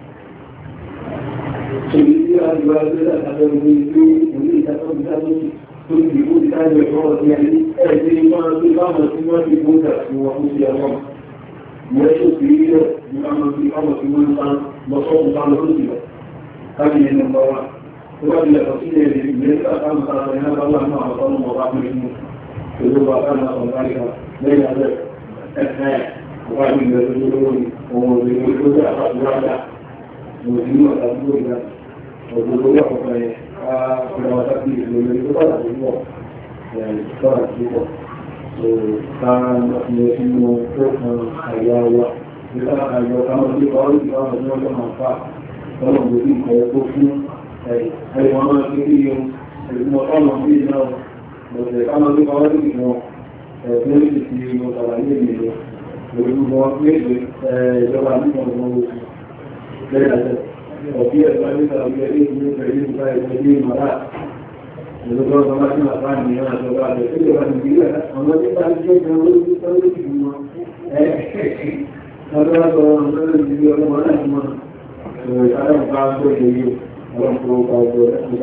Speaker 1: Ṣèlú tí a jù agbẹ́lá àtàbẹ̀rẹ̀ ní ìlú òní ìtàkọ́ ìdájọ́ tó ti ìbú ìdájọ́ ìfọ́rọ̀ sí ẹni ẹ̀ẹ́dẹ́ máa tó báwọn tí wọ́n ti bó tà sí wọn fún sí ẹwọ́n. Ìyẹ́ tó fi rí rẹ̀ ní ọmọ tí ọmọ tí wọ́n ń tán lọ́sọ́kùn tán lọ́sọ́kùn lọ. Káàkiri ẹni ọmọ wa. Tó bá ti lẹ̀kọ̀ sí ẹ̀rẹ̀ ìgbẹ́ sáàkánù sára ẹ̀nà bá wà náà àwọn ọmọ bá fún inú. Èlú bá ká náà ọ̀gá ìka lẹ́yìn abẹ́ ẹ̀ẹ́ wà ní ìgbẹ́ tó lórí ohun òṣèlú tó dá àpapọ̀ òṣèlú àtàkùn ìgbà òṣèlú àpapọ̀ ẹ̀ ká fúnra wá sáàkì ìlú tó bá láti pọ̀ ẹ̀ẹ́dọ́rà sí pọ̀ so ká lọ sínú tó kan àyà wa nígbà àyọ̀ káwọn tí wọ́n rí àwọn ọmọ ọjọ́ máa fà lọ́nà lórí ìkọ̀ tó fún ẹ̀wọ̀n máa fi rí ohun ẹ̀gbọ́n ọmọ sí náà lọ́sẹ̀ káwọn tí wọ́n rí ìwọ̀n ẹ̀gbọ́n ti fi mọ̀ sàlàyé ìlú lórí wọn méje ìjọba nípa ọmọ oṣù lẹ́yìn àjẹ́ ọ̀bí ẹ̀gbọ́n nípa ọjọ́ ilé ìlú pẹ̀lú ìgbà ìgbà ìlú ìmọ̀lá ìjọba ọmọ tí wọ́n bá ní ìran àjọba àjẹ́ tí ìjọba Nàìjíríà ọmọ tí bá jẹ́ ìjọba olóògbé tó lórí ìlú wọn ẹ̀ẹ́dọ́gbọ́n ọmọ lórí ìlú ọmọ láti mọ́ ìrìn àjọba gbọ́ ìlú ọmọ